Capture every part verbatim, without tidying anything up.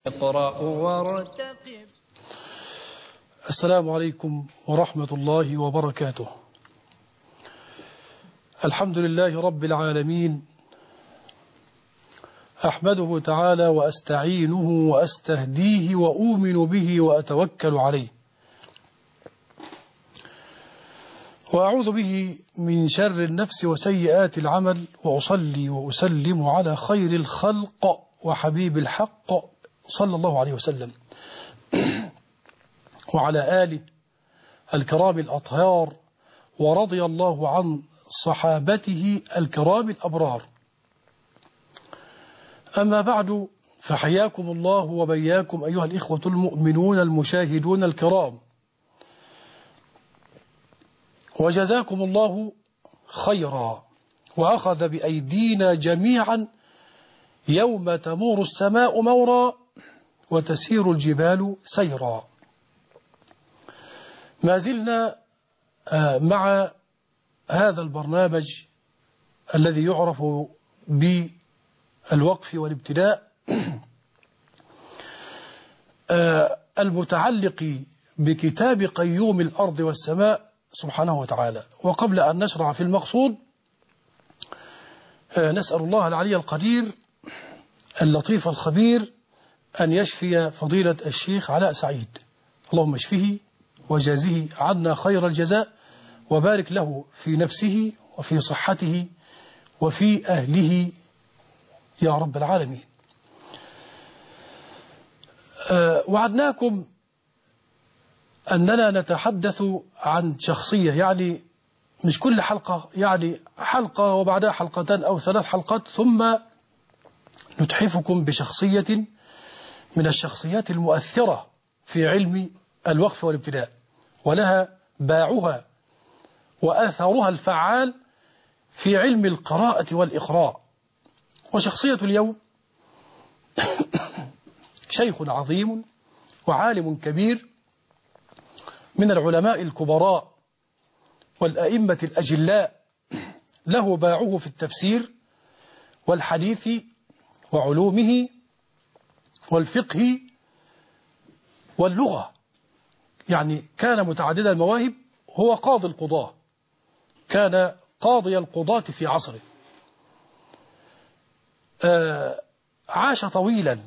اقرأ وارتقب. السلام عليكم ورحمة الله وبركاته. الحمد لله رب العالمين، أحمده تعالى وأستعينه وأستهديه وأؤمن به وأتوكل عليه، وأعوذ به من شر النفس وسيئات العمل، وأصلي وأسلم على خير الخلق وحبيب الحق صلى الله عليه وسلم وعلى آله الكرام الأطهار، ورضي الله عن صحابته الكرام الأبرار. أما بعد، فحياكم الله وبياكم أيها الإخوة المؤمنون المشاهدون الكرام، وجزاكم الله خيرا، وأخذ بأيدينا جميعا يوم تمور السماء مورا وتسير الجبال سيرا. ما زلنا مع هذا البرنامج الذي يعرف بالوقف والابتداء المتعلق بكتاب قيوم الأرض والسماء سبحانه وتعالى. وقبل أن نشرع في المقصود، نسأل الله العلي القدير اللطيف الخبير أن يشفي فضيلة الشيخ علاء سعيد، اللهم اشفه وجازه عنا خير الجزاء، وبارك له في نفسه وفي صحته وفي أهله يا رب العالمين. أه وعدناكم أننا نتحدث عن شخصية، يعني مش كل حلقة، يعني حلقة وبعدها حلقتان أو ثلاث حلقات، ثم نتحفكم بشخصية من الشخصيات المؤثرة في علم الوقف والابتداء، ولها باعها وأثرها الفعال في علم القراءة والإقراء. وشخصية اليوم شيخ عظيم وعالم كبير من العلماء الكبراء والأئمة الأجلاء، له باعه في التفسير والحديث وعلومه والفقه واللغة، يعني كان متعدد المواهب. هو قاضي القضاة، كان قاضي القضاة في عصره. آه عاش طويلا.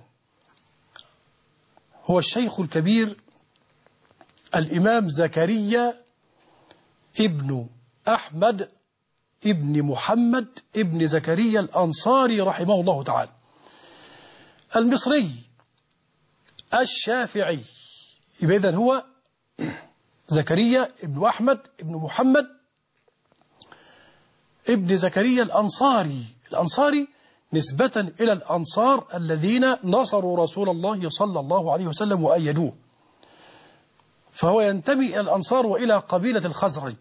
هو الشيخ الكبير الإمام زكريا ابن أحمد ابن محمد ابن زكريا الأنصاري رحمه الله تعالى، المصري الشافعي. إذن هو زكريا ابن أحمد ابن محمد ابن زكريا الأنصاري. الأنصاري نسبة إلى الأنصار الذين نصروا رسول الله صلى الله عليه وسلم وأيدوه، فهو ينتمي إلى الأنصار وإلى قبيلة الخزرج.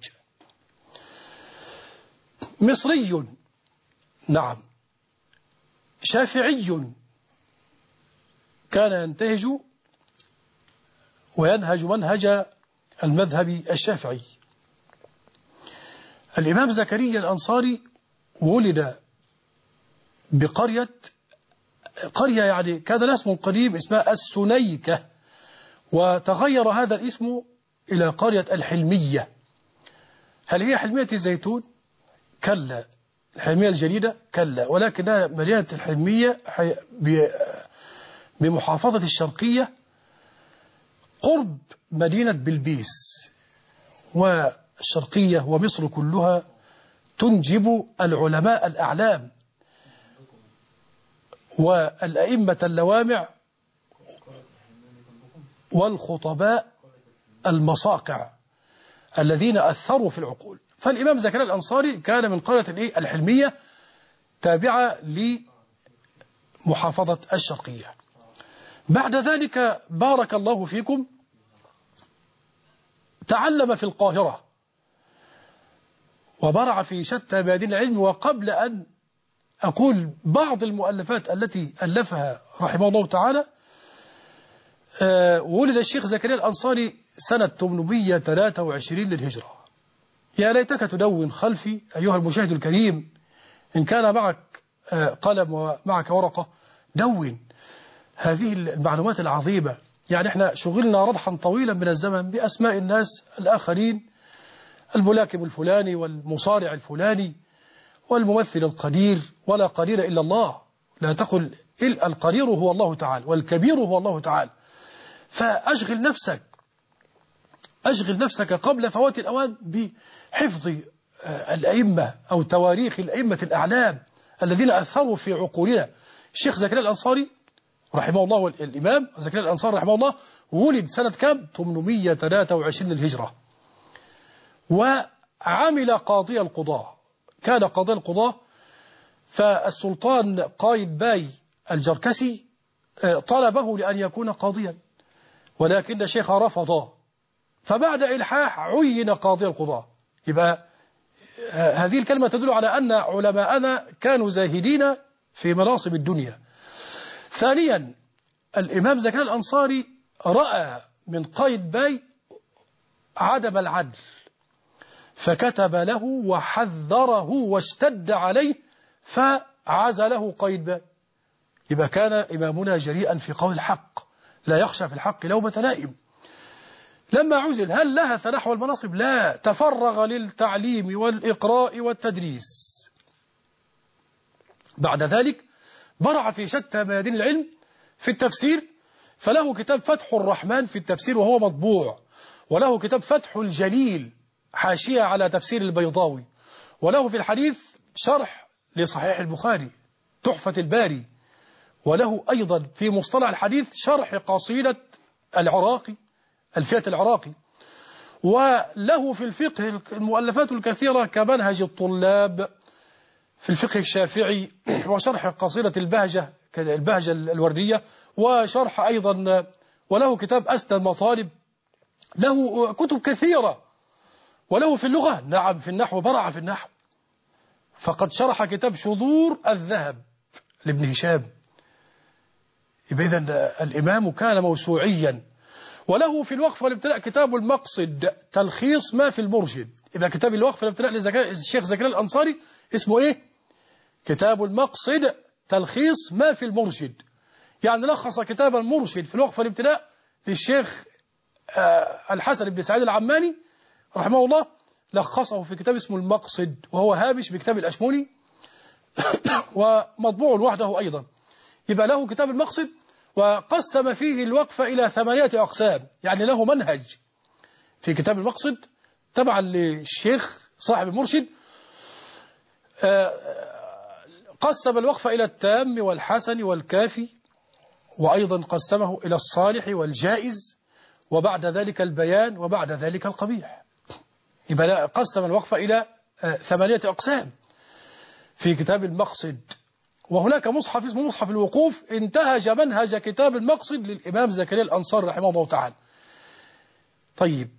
مصري، نعم، شافعي، كان ينتهج وينهج منهج المذهب الشافعي. الإمام زكريا الأنصاري ولد بقرية قرية يعني كان لها اسم قديم اسمها السنيكة، وتغير هذا الاسم إلى قرية الحلمية. هل هي حلمية الزيتون؟ كلا. الحلمية الجديدة؟ كلا، ولكنها مدينة الحلمية بمحافظة الشرقية قرب مدينة بلبيس. والشرقية ومصر كلها تنجب العلماء الأعلام والأئمة اللوامع والخطباء المصاقع الذين أثروا في العقول. فالإمام زكريا الأنصاري كان من قرية الحلمية تابعة لمحافظة الشرقية. بعد ذلك بارك الله فيكم تعلم في القاهرة وبرع في شتى ميادين العلم. وقبل أن أقول بعض المؤلفات التي ألفها رحمه الله تعالى، ولد الشيخ زكريا الأنصاري سنة ثمانمائة وثلاثة وعشرين للهجرة. يا ليتك تدون خلفي أيها المشاهد الكريم، إن كان معك قلم ومعك ورقة دون. هذه المعلومات العظيمة. يعني احنا شغلنا رضحا طويلا من الزمن بأسماء الناس الآخرين، الملاكم الفلاني والمصارع الفلاني والممثل القدير، ولا قدير إلا الله. لا تقل القدير هو الله تعالى والكبير هو الله تعالى. فأشغل نفسك أشغل نفسك قبل فوات الأوان بحفظ الأئمة أو تواريخ الأئمة الأعلام الذين أثروا في عقولنا. الشيخ زكريا الأنصاري رحمه الله، والإمام زكريا الأنصاري رحمه الله، ولد سنة كم؟ ثمانمائة وثلاثة وعشرين للهجرة، وعمل قاضي القضاة، كان قاضي القضاة. فالسلطان قايد باي الجركسي طلبه لأن يكون قاضيا، ولكن الشيخ رفضه، فبعد إلحاح عين قاضي القضاة. يبقى هذه الكلمة تدل على أن علماءنا كانوا زاهدين في مناصب الدنيا. ثانيا، الإمام زكريا الأنصاري رأى من قايد باي عدم العدل، فكتب له وحذره واشتد عليه فعزله قايد باي. يبقى كان إمامنا جريئا في قول الحق، لا يخشى في الحق لومة لائم. لما عزل هل لهث نحو المناصب؟ لا، تفرغ للتعليم والإقراء والتدريس. بعد ذلك برع في شتى ميادين العلم. في التفسير فله كتاب فتح الرحمن في التفسير وهو مطبوع، وله كتاب فتح الجليل حاشية على تفسير البيضاوي، وله في الحديث شرح لصحيح البخاري تحفة الباري، وله أيضا في مصطلح الحديث شرح قصيدة العراقي الفئة العراقي، وله في الفقه المؤلفات الكثيرة كمنهج الطلاب في الفقه الشافعي، وشرح قصيدة البهجة البهجة الوردية، وشرح أيضا، وله كتاب أسنى المطالب، له كتب كثيرة. وله في اللغة، نعم، في النحو برع في النحو، فقد شرح كتاب شذور الذهب لابن هشام. يبقى إذن الإمام كان موسوعيا. وله في الوقف والابتلاء كتاب المقصد تلخيص ما في المرشد. يبقى كتاب الوقف والابتلاء للشيخ زكريا الأنصاري اسمه إيه؟ كتاب المقصد تلخيص ما في المرشد. يعني لخص كتاب المرشد في الوقف والابتلاء للشيخ الحسن بن سعيد العماني رحمه الله، لخصه في كتاب اسمه المقصد، وهو هامش بكتاب الأشموني ومطبوع وحده أيضا. يبقى له كتاب المقصد، وقسم فيه الوقف إلى ثمانية أقسام. يعني له منهج في كتاب المقصد تبعا للشيخ صاحب المرشد. قسم الوقف إلى التام والحسن والكافي، وأيضا قسمه إلى الصالح والجائز، وبعد ذلك البيان، وبعد ذلك القبيح. يبقى قسم الوقف إلى ثمانية أقسام في كتاب المقصد. وهناك مصحف اسمه مصحف الوقوف انتهج منهج كتاب المقصد للإمام زكريا الأنصاري رحمه الله تعالى. طيب،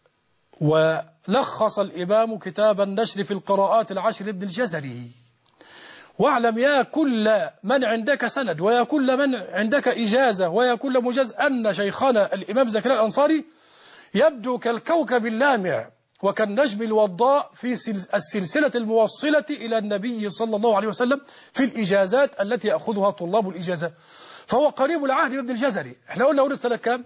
ولخص الإمام كتاب النشر في القراءات العشر لابن الجزري. واعلم يا كل من عندك سند، ويا كل من عندك إجازة، ويا كل مجاز، أن شيخنا الإمام زكريا الأنصاري يبدو كالكوكب اللامع وكالنجم الوضاء في السلسلة الموصلة إلى النبي صلى الله عليه وسلم في الإجازات التي يأخذها طلاب الإجازات. فهو قريب العهد بابن الجزري. احنا قلنا ولد سنة كام؟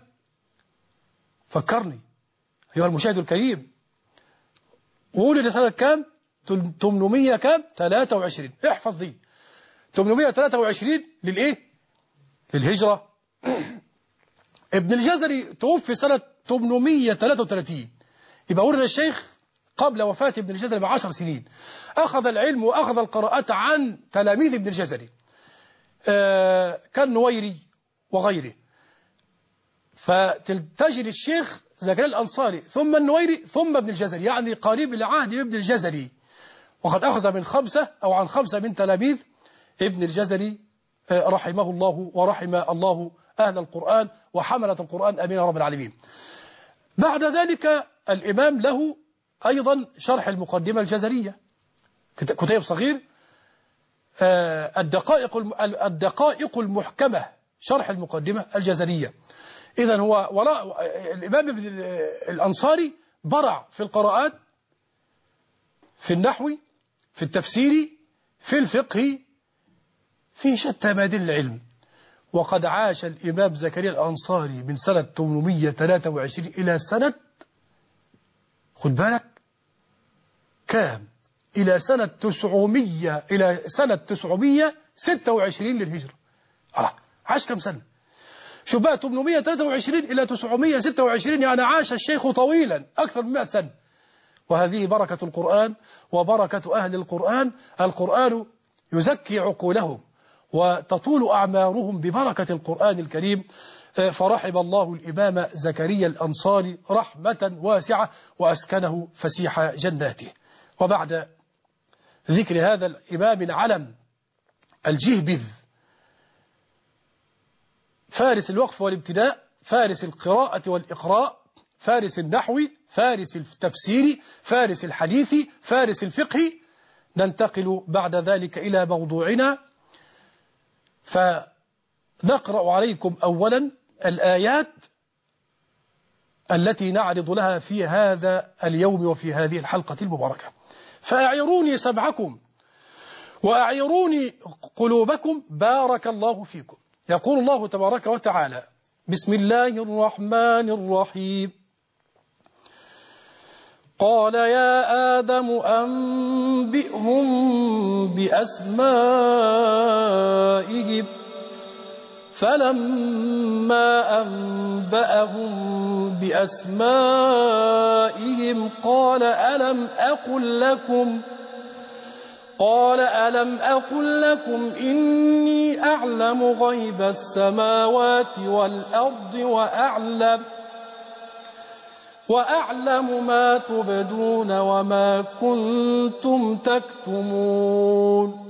فكرني أيها المشاهد الكريم، ولد سنة كام؟ ثمانمائة كام؟ ثلاثة وعشرين. احفظ دي، ثمانمائة وثلاثة وعشرين للإيه؟ للهجرة. ابن الجزري توفي سنة ثمانمائة وثلاثة وثلاثين. يبقى ولد الشيخ قبل وفاة ابن الجزري بعشر سنين. أخذ العلم وأخذ القراءات عن تلاميذ ابن الجزري آه كالنويري وغيره. فتجد الشيخ زكريا الأنصاري ثم النويري ثم ابن الجزري، يعني قريب العهد بابن الجزري، وقد أخذ من خمسة أو عن خمسة من تلاميذ ابن الجزري آه رحمه الله ورحم الله أهل القرآن وحملة القرآن أمين رب العالمين. بعد ذلك الإمام له أيضا شرح المقدمة الجزرية، كتاب صغير، الدقائق الدقائق المحكمة، شرح المقدمة الجزرية. إذن هو وراء الإمام الأنصاري برع في القراءات، في النحو، في التفسير، في الفقه، في شتى ميادين العلم. وقد عاش الإمام زكريا الأنصاري من سنة ثمانمائة وثلاثة وعشرين إلى سنة، خد بالك كام، إلى سنة تسعمائة إلى سنة تسعمائة وستة وعشرين للهجرة. الله، عاش كم سنة؟ شوف بقى، ثمانمائة وثلاثة وعشرين إلى تسعمائة وستة وعشرين، يعني عاش الشيخ طويلا أكثر من مئة سنة. وهذه بركة القرآن وبركة أهل القرآن. القرآن يزكي عقولهم وتطول أعمارهم ببركة القرآن الكريم. فرحم الله الإمام زكريا الأنصاري رحمة واسعة وأسكنه فسيح جناته. وبعد ذكر هذا الإمام العلم الجهبذ، فارس الوقف والابتداء، فارس القراءة والإقراء، فارس النحو، فارس التفسير، فارس الحديث، فارس الفقه، ننتقل بعد ذلك إلى موضوعنا. فنقرأ عليكم أولا الآيات التي نعرض لها في هذا اليوم وفي هذه الحلقة المباركة. فأعيروني سمعكم وأعيروني قلوبكم بارك الله فيكم. يقول الله تبارك وتعالى: بسم الله الرحمن الرحيم. قال يا آدم أنبئهم بأسمائهم، فلما أنبأهم بأسمائهم قال ألم أقل لكم قال ألم أقل لكم إني أعلم غيب السماوات والأرض وأعلم وأعلم ما تبدون وما كنتم تكتمون.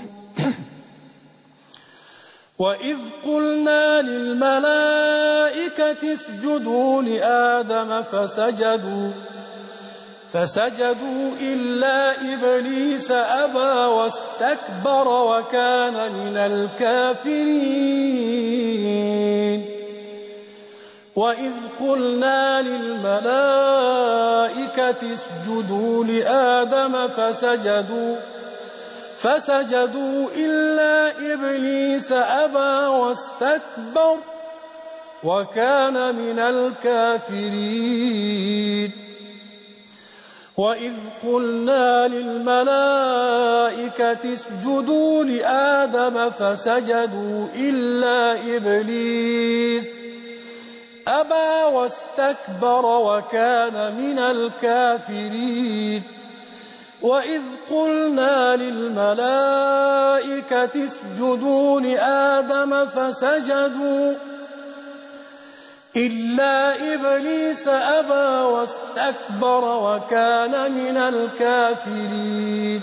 وإذ قلنا للملائكة اسجدوا لآدم فسجدوا فسجدوا إلا إبليس أبى واستكبر وكان من الكافرين. وإذ قلنا للملائكة اسجدوا لآدم فسجدوا فسجدوا إلا إبليس أبى واستكبر وكان من الكافرين. وإذ قلنا للملائكة اسجدوا لآدم فسجدوا إلا إبليس أبى واستكبر وكان من الكافرين. وإذ قلنا للملائكة اسجدوا لآدم فسجدوا إلا إبليس أبى واستكبر وكان من الكافرين.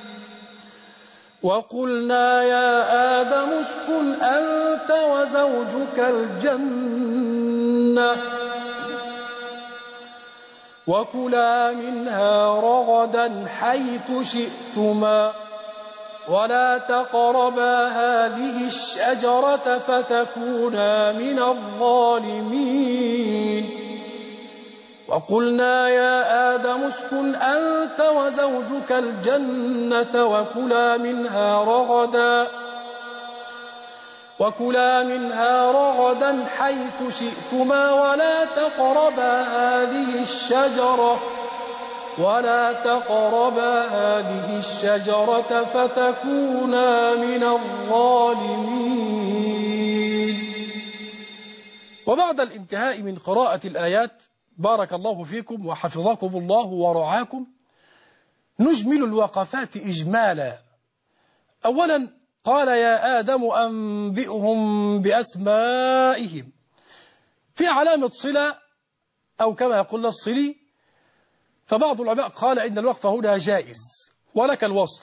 وقلنا يا آدم اسكن أنت وزوجك الجنة وكلا منها رغدا حيث شئتما ولا تقربا هذه الشجرة فتكونا من الظالمين. وقلنا يا آدم اسكن أنت وزوجك الجنة وكلا منها رغدا وكلا منها رغدا حيث شئتما ولا تقربا هذه الشجرة ولا تقربا هذه الشجرة فتكونا من الظالمين. وبعد الانتهاء من قراءة الآيات بارك الله فيكم وحفظكم الله ورعاكم، نجمل الوقفات إجمالا. أولا قال يا آدم أنبئهم بأسمائهم، في علامة صلة أو كما يقول الصلي، فبعض العلماء قال إن الوقف هنا جائز ولك الوصل.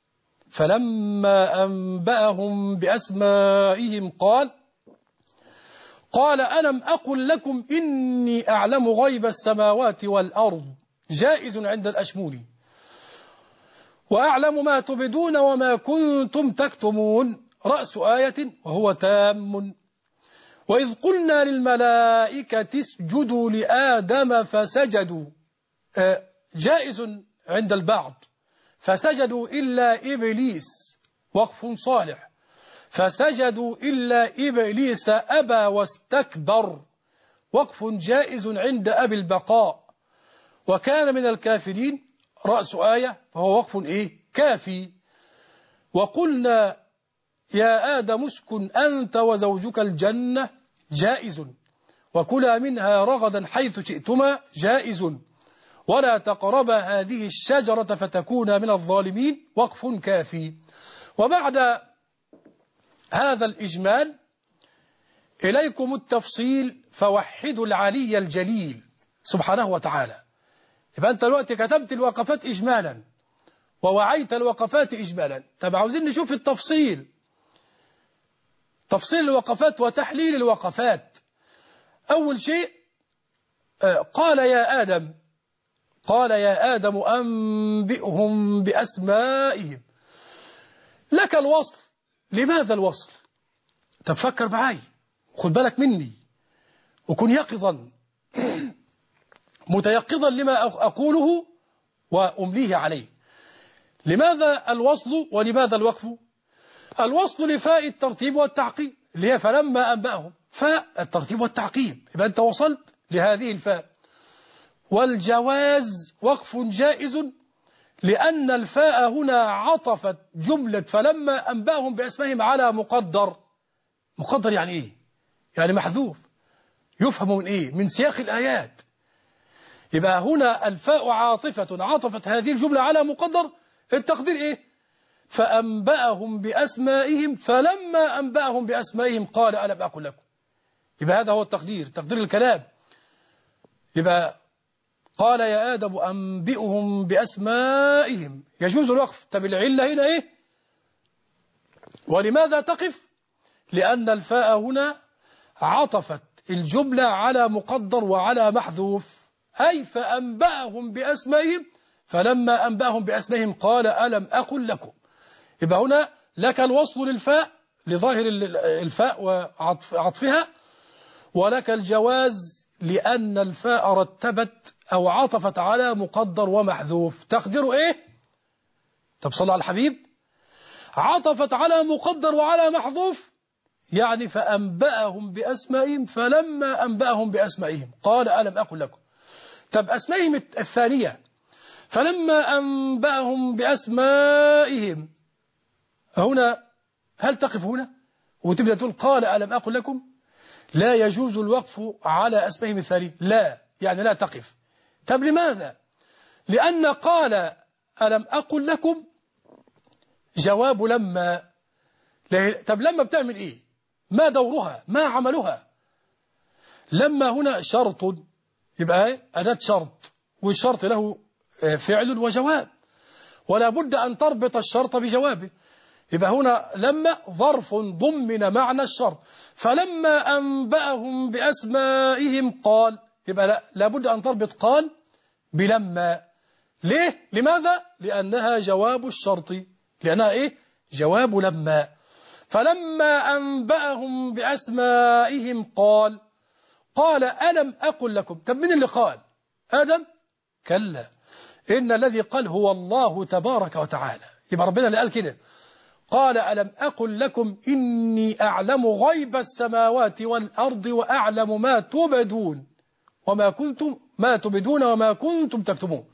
فلما أنبأهم بأسمائهم قال قال ألم أقل لكم إني أعلم غيب السماوات والأرض، جائز عند الأشموني، وأعلم ما تبدون وما كنتم تكتمون، رأس آية وهو تام. وإذ قلنا للملائكة اسجدوا لآدم فسجدوا، جائز عند البعض، فسجدوا إلا إبليس، وقف صالح. فسجدوا إلا إبليس أبى واستكبر. وقف جائز عند أبي البقاء. وكان من الكافرين رأس آية، فهو وقف إيه؟ كافي. وقلنا يا آدم اسكن أنت وزوجك الجنة جائز، وكلا منها رغدا حيث شئتما جائز، ولا تقربا هذه الشجرة فتكونا من الظالمين وقف كافي. وبعد هذا الإجمال إليكم التفصيل، فوحدوا العلي الجليل سبحانه وتعالى. يبقى أنت الوقت كتبت الوقفات إجمالا ووعيت الوقفات إجمالا. طب عاوزين نشوف التفصيل، تفصيل الوقفات وتحليل الوقفات. أول شيء قال يا آدم، قال يا آدم أنبئهم بأسمائهم. لك الوصل. لماذا الوصل؟ تفكر معي، خد بالك مني وكن يقظا متيقظا لما أقوله وأمليه عليه. لماذا الوصل ولماذا الوقف؟ الوصل لفاء الترتيب والتعقيب، اللي هي فلما أنبأهم، فاء الترتيب والتعقيب، يبقى أنت وصلت لهذه الفاء. والجواز وقف جائز لأن الفاء هنا عطفت جملة فلما أنبأهم بأسمائهم على مقدر. مقدر يعني إيه؟ يعني محذوف. يفهم من إيه؟ من سياق الآيات. يبقى هنا الفاء عاطفة عطفت هذه الجملة على مقدر. التقدير إيه؟ فأنبأهم بأسمائهم فلما أنبأهم بأسمائهم قال ألم أقل لكم. يبقى هذا هو التقدير، تقدير الكلام. يبقى قال يا آدم أنبئهم بأسمائهم، يجوز الوقف. طب العلة هنا إيه؟ ولماذا تقف؟ لأن الفاء هنا عطفت الجملة على مقدر وعلى محذوف، أي فأنبأهم بأسمائهم فلما أنبأهم بأسمائهم قال ألم أقل لكم. يبقى هنا لك الوصل للفاء لظاهر الفاء وعطفها، ولك الجواز لأن الفاء رتبت أو عطفت على مقدر ومحذوف. تقديره إيه؟ طب صلى على الحبيب. عطفت على مقدر وعلى محذوف، يعني فأنبأهم بأسمائهم فلما أنبأهم بأسمائهم قال ألم أقل لكم. طب أسمائهم الثانية فلما أنبأهم بأسمائهم، هنا هل تقف هنا وتبدأ تقول قال ألم أقل لكم؟ لا يجوز الوقف على أسمائهم الثانية، لا، يعني لا تقف. طب لماذا؟ لأن قال ألم أقل لكم جواب لما. طب لما بتعمل إيه؟ ما دورها؟ ما عملها؟ لما هنا شرط، يبقى أداة شرط، والشرط له فعل وجواب، ولا بد أن تربط الشرط بجوابه. يبقى هنا لما ظرف ضمن معنى الشرط. فلما أنبأهم بأسمائهم قال، يبقى لا لابد أن تربط قال بلما. ليه؟ لماذا؟ لأنها جواب الشرط، لأنها إيه؟ جواب لما. فلما أنبأهم بأسمائهم قال، قال ألم أقل لكم. طب من اللي قال؟ آدم؟ كلا، إن الذي قال هو الله تبارك وتعالى. يبقى ربنا اللي قال كده، قال ألم أقل لكم إني أعلم غيب السماوات والأرض وأعلم ما تبدون وما كنتم ما تبدون وما كنتم تكتمون.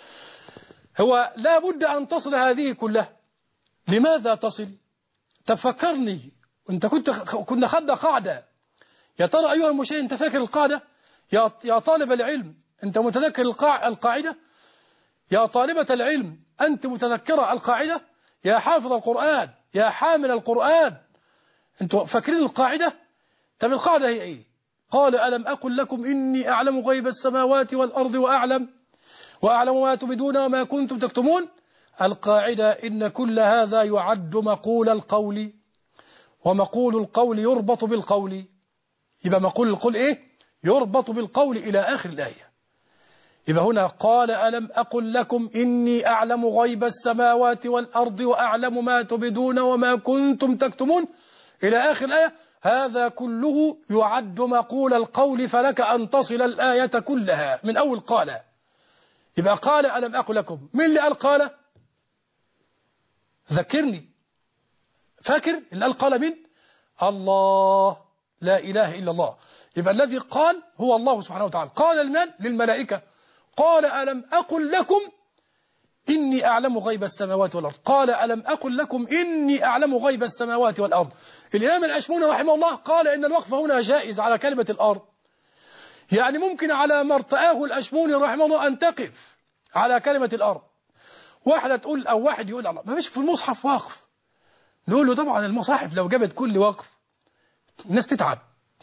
هو لا بد أن تصل هذه كلها. لماذا تصل؟ تفكرني، أنت كنت كنا خدنا قاعدة. يا ترى أيها المشاهد أنت فاكر القاعدة؟ يا يا طالب العلم أنت متذكر القاع القاعدة؟ يا طالبة العلم أنت متذكرة القاعدة؟ يا حافظ القرآن، يا حامل القرآن، أنتوا فاكرين القاعدة؟ طب القاعدة هي إيه؟ قال ألم أقل لكم إني أعلم غيب السماوات والأرض وأعلم وأعلم ما تبدون وما كنتم تكتمون. القاعدة إن كل هذا يعد مقول القول، ومقول القول يربط بالقول. يبقى مقول القول إيه؟ يربط بالقول إلى آخر الآية. يبقى هنا قال ألم أقل لكم إني أعلم غيب السماوات والأرض وأعلم ما تبدون وما كنتم تكتمون إلى آخر الآية. هذا كله يعد مقول القول، فلك أن تصل الآية كلها من أول قال. يبقى قال ألم أقل لكم، من اللي قال قال؟ ذكرني. فاكر اللي قال قال من الله، لا إله إلا الله. يبقى الذي قال هو الله سبحانه وتعالى. قال لمن؟ للملائكة. قال ألم أقل لكم إني أعلم غيب السماوات والأرض. قال ألم أقل لكم إني أعلم غيب السماوات والأرض. الإمام الأشموني رحمه الله قال إن الوقف هنا جائز على كلمة الأرض، يعني ممكن على ما ارتآه الأشموني رحمه الله أن تقف على كلمة الأرض. واحدة تقول أو واحد يقول الله ما فيش في المصحف واقف، نقول له طبعا المصاحف لو جابت كل وقف الناس تتعب،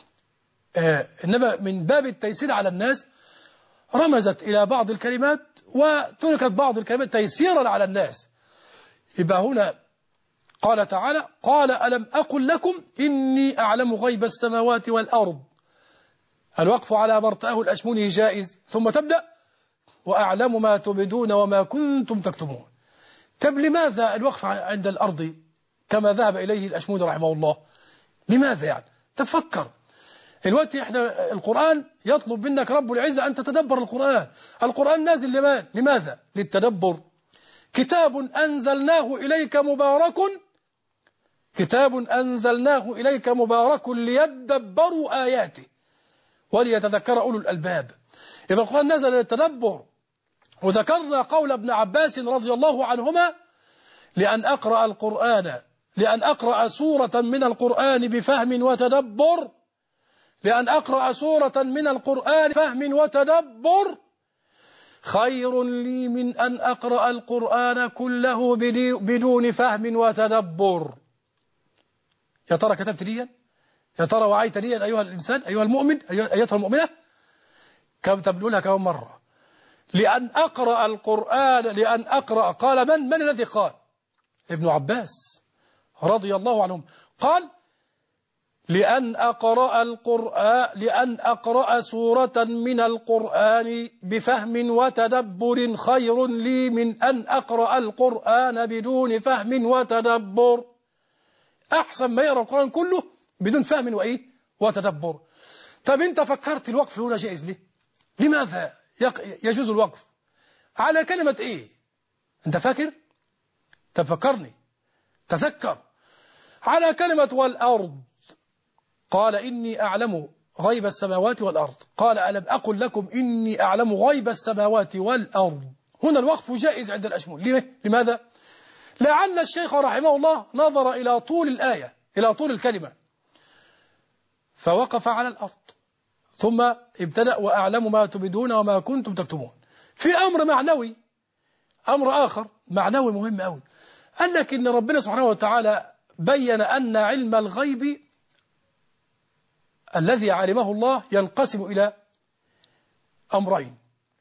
آه إنما من باب التيسير على الناس رمزت إلى بعض الكلمات وتركت بعض الكلمات تيسيرا على الناس. يبقى هنا قال تعالى قال ألم أقل لكم إني أعلم غيب السماوات والأرض. الوقف على ما ارتآه الأشموني جائز، ثم تبدأ وأعلم ما تبدون وما كنتم تكتمون. طب لماذا الوقف عند الأرض كما ذهب إليه الأشموني رحمه الله؟ لماذا يعني؟ تفكر دلوقتي احنا القرآن يطلب منك رب العزة أن تتدبر القرآن. القرآن نازل لماذا؟ لماذا؟ للتدبر. كتاب أنزلناه إليك مبارك كتاب أنزلناه إليك مبارك ليدبروا آياته وليتذكر أولو الألباب. يبقى القرآن نزل للتدبر. وذكرنا قول ابن عباس رضي الله عنهما لأن أقرأ القرآن لأن أقرأ سورة من القرآن بفهم وتدبر لأن أقرأ سورة من القرآن بفهم وتدبر خير لي من أن أقرأ القرآن كله بدون فهم وتدبر. يا ترى كتبت ليا؟ يا ترى وعيت ليا أيها الإنسان أيها المؤمن أيتها المؤمنة؟ كم تبنولها كم مرة؟ لأن أقرأ القرآن لأن أقرأ قال من من الذي قال؟ ابن عباس رضي الله عنهم قال لأن أقرأ القرآن لأن أقرأ سورة من القرآن بفهم وتدبر خير لي من أن أقرأ القرآن بدون فهم وتدبر. أحسن ما يقرأ القرآن كله بدون فهم وإيه وتدبر. طب أنت فكرت الوقف هنا جائز ليه؟ لماذا يجوز الوقف على كلمة إيه؟ أنت فاكر؟ تفكرني تذكر على كلمة والأرض. قال إني أعلم غيب السماوات والأرض. قال ألم أقل لكم إني أعلم غيب السماوات والأرض. هنا الوقف جائز عند الأشمون. ليه؟ لماذا؟ لعل الشيخ رحمه الله نظر إلى طول الآية إلى طول الكلمة فوقف على الأرض ثم ابتدأ وأعلم ما تبدون وما كنتم تكتمون. في أمر معنوي أمر آخر معنوي مهم أوي. قال لك إن ربنا سبحانه وتعالى بين أن علم الغيب الذي علمه الله ينقسم إلى أمرين.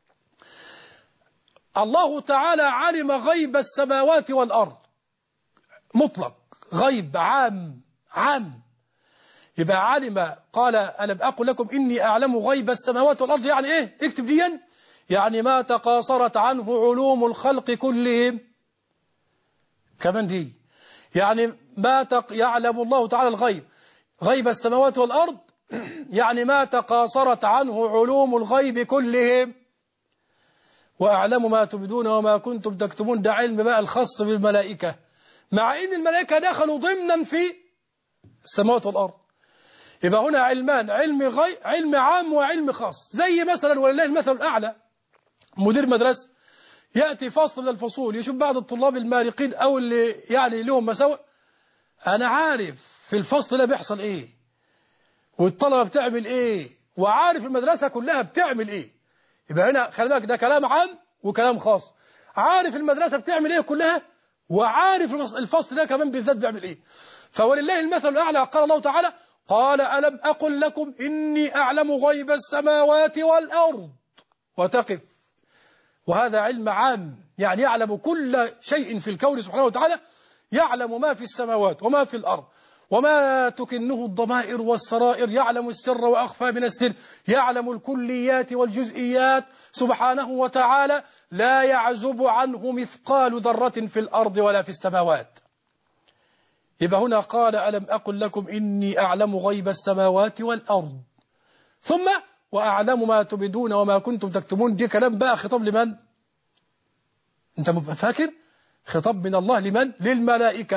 الله تعالى علم غيب السماوات والأرض مطلق، غيب عام عام. يبقى علم قال ألم أقل لكم إني أعلم غيب السماوات والأرض، يعني إيه؟ اكتب ديا، يعني ما تقاصرت عنه علوم الخلق كلهم. كمان دي يعني ما تق... يعلم الله تعالى الغيب غيب السماوات والأرض، يعني ما تقاصرت عنه علوم الغيب كلهم. وأعلم ما تبدون وما كنتم تكتمون، ده علم بقى الخاص بالملائكة، مع إن الملائكة دخلوا ضمنا في السماوات والأرض. يبقى هنا علمان، علم غيب علم عام وعلم خاص. زي مثلا ولله المثل الأعلى، مدير مدرسة يأتي فصل من الفصول يشوف بعض الطلاب المارقين أو اللي يعني لهم مساوئ، أنا عارف في الفصل ده بيحصل إيه والطلبة بتعمل إيه وعارف المدرسة كلها بتعمل إيه. يبقى هنا خلي بالك ده كلام عام وكلام خاص. عارف المدرسة بتعمل إيه كلها وعارف الفصل ده كمان بالذات بيعمل إيه. فولله المثل الأعلى. قال الله تعالى قال ألم أقل لكم إني أعلم غيب السماوات والأرض وتقف. وهذا علم عام، يعني يعلم كل شيء في الكون سبحانه وتعالى، يعلم ما في السماوات وما في الأرض وما تكنه الضمائر والسرائر، يعلم السر وأخفى من السر، يعلم الكليات والجزئيات سبحانه وتعالى، لا يعزب عنه مثقال ذرة في الأرض ولا في السماوات. يبقى هنا قال ألم أقل لكم إني أعلم غيب السماوات والأرض، ثم وأعلم ما تبدون وما كنتم تكتمون. دي كلام بقى خطاب لمن؟ أنت فاكر؟ خطاب من الله لمن؟ للملائكة.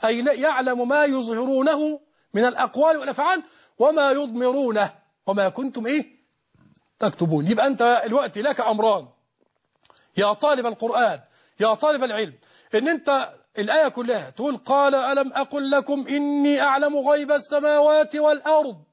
أي يعلم ما يظهرونه من الأقوال والأفعال وما يضمرونه وما كنتم إيه تكتبون. يبقى أنت الوقت لك أمران يا طالب القرآن يا طالب العلم، إن أنت الآية كلها تقول قال ألم أقل لكم إني أعلم غيب السماوات والأرض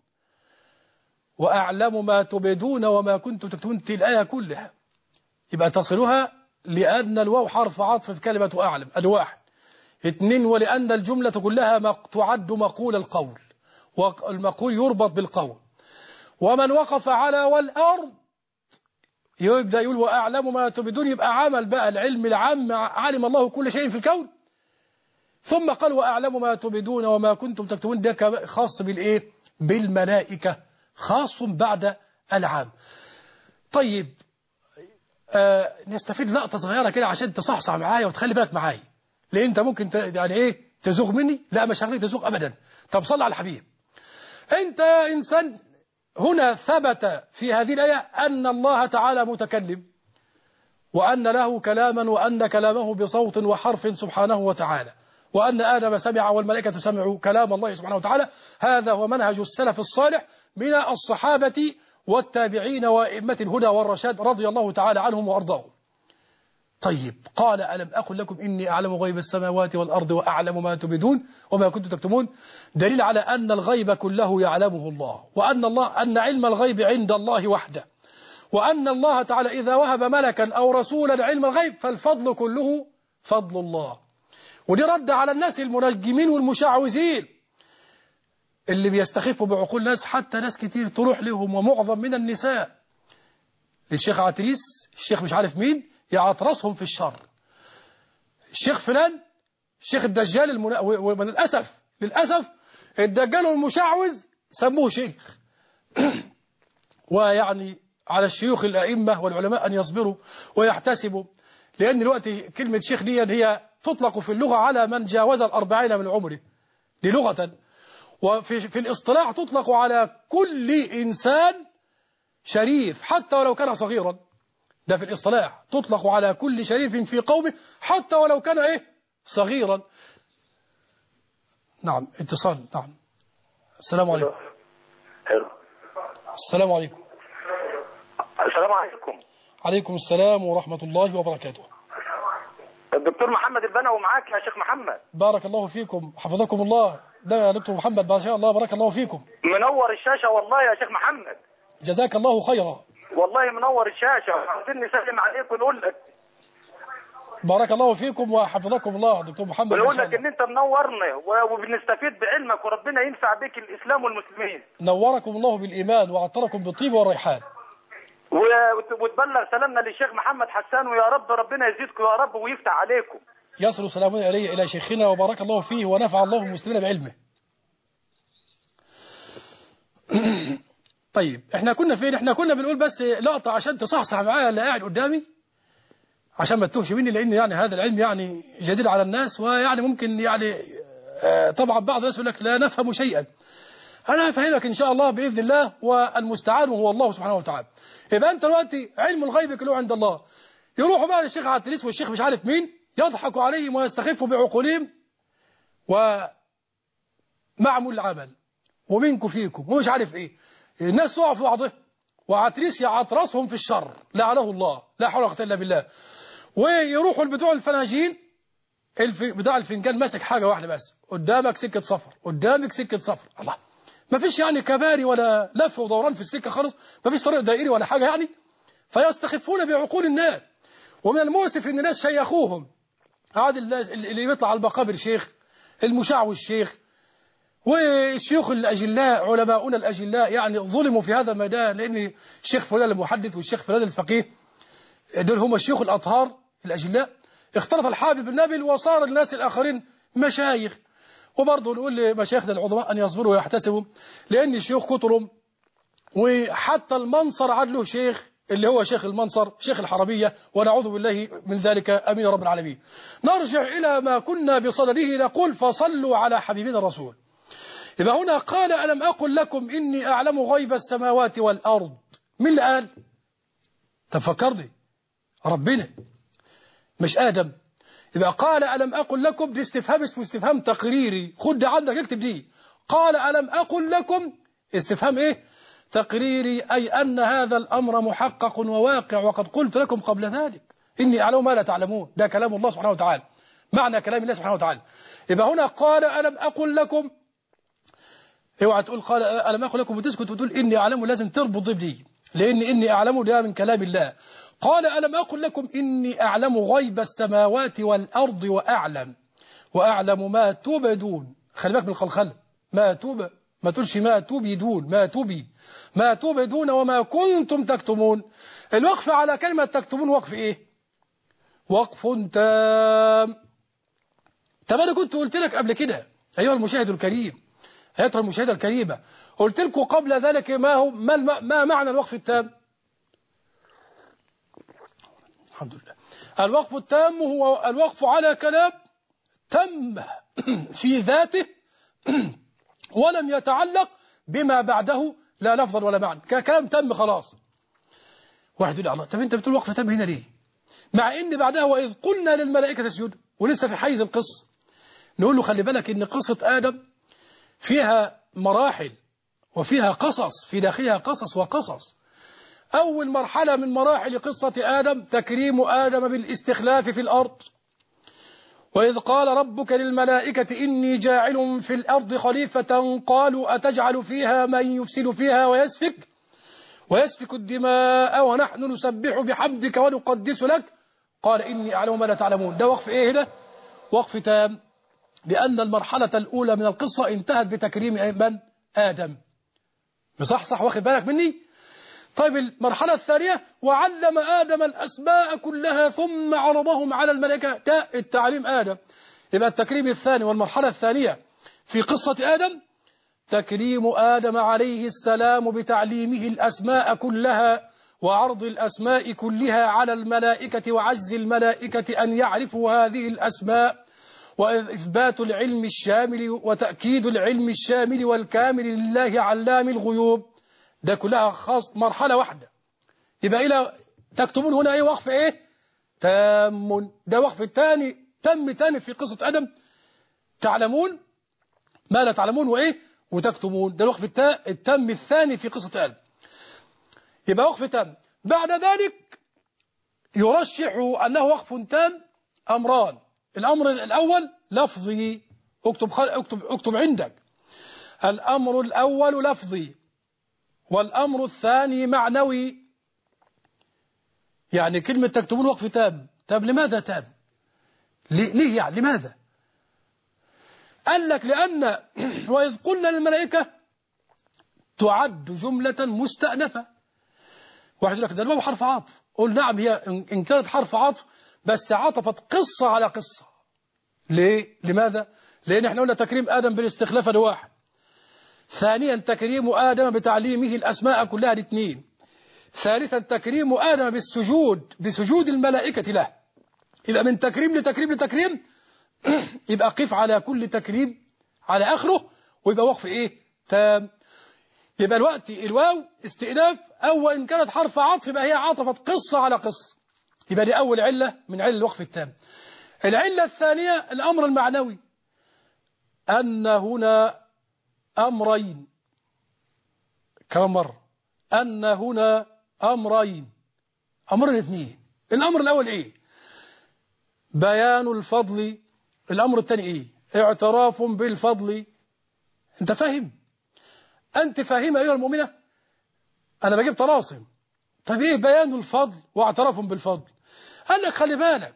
وأعلم ما تبدون وما كنتم تكتبون، الآية كلها يبقى تصلها لأن الواو حرف عطف في كلمة أعلم، أدي واحد. اثنين، ولأن الجملة كلها تعد مقول القول، والمقول يربط بالقول. ومن وقف على والأرض يبدأ يقول وأعلم ما تبدون، يبقى عمل بقى العلم العام، علم الله كل شيء في الكون، ثم قال وأعلم ما تبدون وما كنتم تكتبون، ده خاص بالإيه؟ بالملائكة، خاص بعد العام. طيب آه نستفيد لقطة صغيرة كده عشان تصحصح معايا وتخلي بالك معايا، لأن أنت ممكن يعني إيه تزوغ مني. لا مش هخليك تزوغ أبدا. طب صل على الحبيب. أنت إنسان، هنا ثبت في هذه الآية أن الله تعالى متكلم وأن له كلاما وأن كلامه بصوت وحرف سبحانه وتعالى، وأن آدم سمع والملائكة سمعوا كلام الله سبحانه وتعالى. هذا هو منهج السلف الصالح من الصحابة والتابعين وأئمة الهدى والرشاد رضي الله تعالى عنهم وأرضاهم. طيب قال ألم أقل لكم إني أعلم غيب السماوات والأرض وأعلم ما تبدون وما كنتم تكتمون، دليل على أن الغيب كله يعلمه الله، وأن الله أن علم الغيب عند الله وحده، وأن الله تعالى إذا وهب ملكا أو رسولا علم الغيب فالفضل كله فضل الله. ودي رد على الناس المنجمين والمشعوذين اللي بيستخفوا بعقول ناس، حتى ناس كتير تروح لهم ومعظم من النساء للشيخ عتريس، الشيخ مش عارف مين، يعطرسهم في الشر، الشيخ فلان، الشيخ الدجال المنا... وللأسف للأسف الدجال المشعوذ سموه شيخ. ويعني على الشيوخ الأئمة والعلماء أن يصبروا ويحتسبوا، لأن دلوقتي كلمة شيخ دي هي تطلق في اللغة على من جاوز الأربعين من عمره، دي لغة، وفي في الاصطلاح تطلق على كل إنسان شريف حتى ولو كان صغيرا. ده في الاصطلاح تطلق على كل شريف في قومه حتى ولو كان ايه صغيرا. نعم اتصال. نعم السلام عليكم. حلو. السلام عليكم. السلام عليكم. عليكم السلام ورحمة الله وبركاته. الدكتور محمد البنوي معاك يا شيخ محمد. بارك الله فيكم حفظكم الله. ده يا دكتور محمد ما شاء الله بارك الله فيكم. منور الشاشة والله يا شيخ محمد. جزاك الله خيرا. والله منور الشاشة، عايزين نسلم عليك ونقول لك بارك الله فيكم وحفظكم الله دكتور محمد. بنقول لك ان انت منورنا وبنستفيد بعلمك وربنا ينفع بك الاسلام والمسلمين. نوركم الله بالايمان وعطركم بالطيب والريحان. وتبلغ سلامنا للشيخ محمد حسان، ويا رب ربنا يزيدكم يا رب ويفتح عليكم. يصل سلامنا الي الى شيخنا وبارك الله فيه ونفع الله المسلمين بعلمه. طيب احنا كنا فين؟ احنا كنا بنقول بس لقطة عشان تصحصح معايا اللي قاعد قدامي عشان ما تتوهش مني، لان يعني هذا العلم يعني جديد على الناس، ويعني ممكن يعني اه طبعا بعض الناس يقول لك لا نفهم شيئا. انا هفهمك ان شاء الله باذن الله، والمستعان هو الله سبحانه وتعالى. يبقى انت دلوقتي علم الغيب كله عند الله، يروحوا بقى للشيخ عتريس والشيخ مش عارف مين يضحكوا عليهم ويستخفوا بعقولهم ومعمول العمل ومنكم فيكم ومش عارف ايه، الناس تقع في بعضها وعتريس يعطرسهم في الشر لعنه الله لا حول ولا قوه الا بالله. ويروحوا لبتوع الفناجين، الف... بتاع الفنجان ماسك حاجه واحده بس، قدامك سكه صفر، قدامك سكه صفر، الله ما فيش يعني كباري ولا لف ودوران في السكه خالص، ما فيش طريق دائري ولا حاجه يعني، فيستخفون بعقول الناس. ومن المؤسف ان الناس شيخوهم، عاد اللي بيطلع على المقابر شيخ، المشعوذ شيخ، والشيوخ الأجلاء علماؤنا الأجلاء يعني ظلموا في هذا الميدان، لأن الشيخ فلان المحدث والشيخ فلان الفقيه دول هم الشيوخ الأطهار الأجلاء، اختلط الحابب بالنابل وصار الناس الآخرين مشايخ. وبرضه نقول لمشايخنا العظماء أن يصبروا ويحتسبوا، لأن الشيوخ كترهم، وحتى المنصر عاد له شيخ اللي هو شيخ المنصر شيخ الحرمية، ونعوذ بالله من ذلك أمين رب العالمين. نرجع إلى ما كنا بصدده نقول فصلوا على حبيبنا الرسول. يبقى هنا قال ألم أقل لكم إني أعلم غيب السماوات والأرض، مين اللي قال؟ تفكرني ربنا مش آدم. يبقى قال ألم أقل لكم، دي استفهام اسمه استفهام تقريري، خد عندك اكتب دي. قال ألم أقل لكم استفهام إيه؟ تقريري، أي أن هذا الأمر محقق وواقع، وقد قلت لكم قبل ذلك إني أعلم ما لا تعلمون. ده كلام الله سبحانه وتعالى، معنى كلام الله سبحانه وتعالى. يبقى هنا قال ألم أقل لكم، اوعى تقول قال ألم أقل لكم وتسكت وتقول إني أعلم، لازم تربط دي، لأن إني أعلم ده من كلام الله. قال ألم أقل لكم إني أعلم غيب السماوات والأرض وأعلم وأعلم ما تبدون. خلي بالك من الخلخلة، ما تب ما تقولش ما تبدون، ما تبي ما تبدون وما كنتم تكتمون. الوقف على كلمة تكتمون وقف إيه؟ وقف تام. طب أنا كنت قلت لك قبل كده أيها المشاهد الكريم، أيها المشاهدة الكريمة، قلت لكم قبل ذلك ما هو ما, ما معنى الوقف التام؟ الحمد لله. الوقف التام هو الوقف على كلام تم في ذاته ولم يتعلق بما بعده، لا لفظا ولا معنى، كلام تم خلاص. واحد يقول الله، طب انت بتقول وقف تام هنا ليه؟ مع ان بعدها وإذ قلنا للملائكة اسجدوا، ولسه في حيز القصة. نقول له خلي بالك ان قصة آدم فيها مراحل وفيها قصص، في داخلها قصص وقصص. أول مرحلة من مراحل قصة آدم تكريم آدم بالاستخلاف في الأرض. وإذ قال ربك للملائكة إني جاعل في الأرض خليفة قالوا أتجعل فيها من يفسد فيها ويسفك ويسفك الدماء ونحن نسبح بحمدك ونقدس لك قال إني أعلم ما لا تعلمون. ده وقف إيه هنا؟ وقف تام، لأن المرحلة الأولى من القصة انتهت بتكريم من؟ آدم. مصحصح واخد بالك مني؟ طيب المرحلة الثانية وعلم آدم الأسماء كلها ثم عرضهم على الملائكة، ده التعليم آدم. يبقى التكريم الثاني والمرحلة الثانية في قصة آدم تكريم آدم عليه السلام بتعليمه الأسماء كلها وعرض الأسماء كلها على الملائكة وعجز الملائكة أن يعرفوا هذه الأسماء، وإثبات العلم الشامل وتأكيد العلم الشامل والكامل لله علام الغيوب. ده كلها خاص مرحلة واحدة. يبقى إلى تكتبون هنا أي وقف إيه؟ تام. ده وقف الثاني تم تاني في قصة آدم، تعلمون ما لا تعلمون وإيه وتكتمون. ده الوقف التام الثاني في قصة آدم. يبقى وقف تام. بعد ذلك يرشح أنه وقف تام أمران. الأمر الأول لفظي، اكتب اكتب اكتب عندك. الأمر الأول لفظي والأمر الثاني معنوي. يعني كلمة تكتبون وقف تام. طب لماذا تام؟ ليه يعني لماذا؟ قال لك لأن وإذ قلنا للملائكة تعد جملة مستأنفة. واحد يقول لك ده الواو حرف عطف. قل نعم، هي إن كانت حرف عطف بس عطفت قصة على قصة. ليه؟ لماذا؟ لأن احنا قلنا تكريم آدم بالاستخلاف لواحد. ثانيا تكريم آدم بتعليمه الأسماء كلها لاثنين. ثالثا تكريم آدم بالسجود بسجود الملائكة له. يبقى من تكريم لتكريم لتكريم يبقى قف على كل تكريم على آخره ويبقى وقف إيه؟ تام. يبقى الوقت الواو استئناف، أو إن كانت حرف عطف يبقى هي عطفت قصة على قصة. يبقى دي أول علة من علة الوقف التام. العلة الثانية الأمر المعنوي، أن هنا أمرين. كم مرة؟ أن هنا أمرين، أمرين اثنين. الأمر الأول إيه؟ بيان الفضل. الأمر الثاني إيه؟ اعتراف بالفضل. أنت فاهم؟ أنت فاهم أيها المؤمنة؟ أنا بجيب طلاسم. طيب إيه بيان الفضل واعتراف بالفضل؟ قال لك خلي بالك،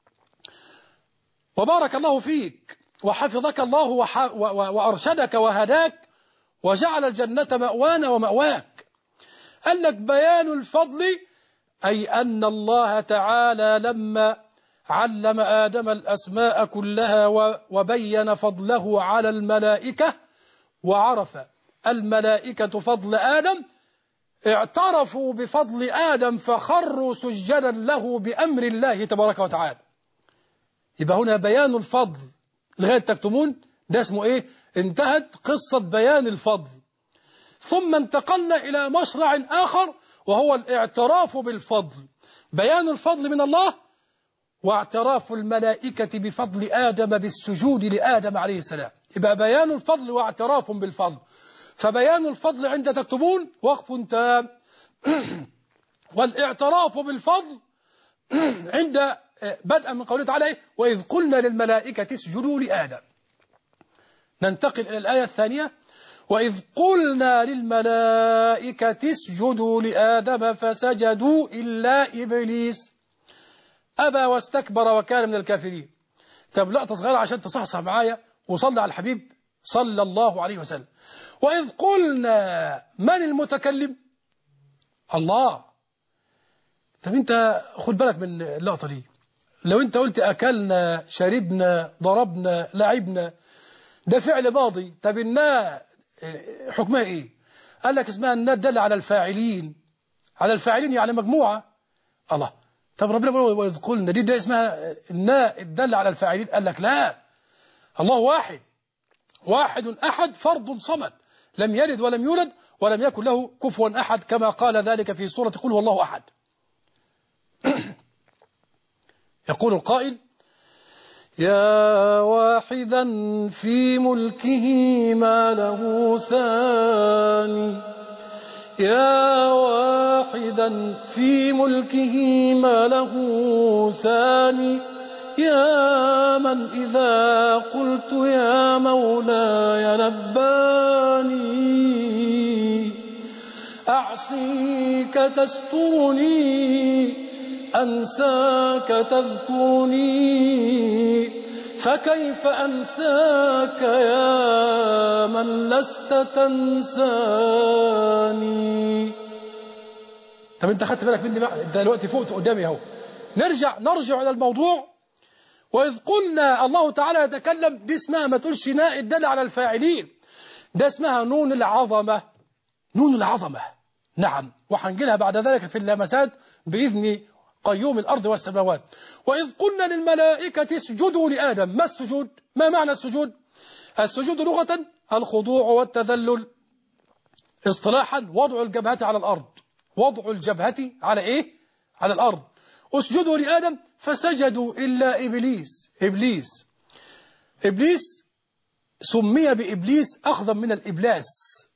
وبارك الله فيك وحفظك الله وح... و... و... وأرشدك وهداك وجعل الجنة مأوانا ومأواك. قال لك بيان الفضل أي أن الله تعالى لما علم آدم الأسماء كلها و... وبين فضله على الملائكة وعرف الملائكة فضل آدم، اعترفوا بفضل آدم فخروا سجدا له بأمر الله تبارك وتعالى. يبقى هنا بيان الفضل لغاية تكتمون، ده اسمه ايه؟ انتهت قصة بيان الفضل. ثم انتقلنا إلى مشرع آخر وهو الاعتراف بالفضل. بيان الفضل من الله واعتراف الملائكة بفضل آدم بالسجود لآدم عليه السلام. يبقى بيان الفضل واعتراف بالفضل. فبيان الفضل عند تكتبون وقف تام، والاعتراف بالفضل عند بدءا من قوله تعالى وإذ قلنا للملائكة اسجدوا لآدم. ننتقل إلى الآية الثانية وإذ قلنا للملائكة اسجدوا لآدم فسجدوا إلا إبليس أبى واستكبر وكان من الكافرين. طب لقطة صغيرة عشان تصحصح معايا وصلى على الحبيب صلى الله عليه وسلم. وإذ قلنا من المتكلم؟ الله. طب انت خد بالك من اللقطة دي. لو انت قلت أكلنا شربنا ضربنا لعبنا ده فعل ماضي. طب الناء حكمها ايه؟ قال لك اسمها الناء دل على الفاعلين، على الفاعلين يعني مجموعة. الله. طب ربنا بيقول وإذ قلنا دي ده اسمها الناء دل على الفاعلين. قال لك لا، الله واحد، واحد أحد فرد صمد لم يلد ولم يولد ولم يكن له كفوا أحد كما قال ذلك في سورة قل هو الله أحد. يقول القائل يا واحدا في ملكه ما له ثاني، يا واحدا في ملكه ما له ثاني، يا من إذا قلت يا مولاي نباني، أعصيك تسترني أنساك تذكرني، فكيف أنساك يا من لست تنساني. طب انت خدت بالك مني بقى؟ انت دلوقتي فوقت قدامي اهو. نرجع نرجع الى الموضوع. وإذ قلنا الله تعالى يتكلم دي اسمها ما تقولش ناء الدل على الفاعلين، ده اسمها نون العظمة، نون العظمة. نعم، وهنجيلها بعد ذلك في اللمسات بإذن قيوم الأرض والسماوات. وإذ قلنا للملائكة اسجدوا لآدم. ما السجود؟ ما معنى السجود؟ السجود لغة الخضوع والتذلل، اصطلاحا وضع الجبهة على الأرض. وضع الجبهة على إيه؟ على الأرض. اسجدوا لآدم فسجدوا إلا إبليس. إبليس إبليس سمي بإبليس أخذا من الإبلاس،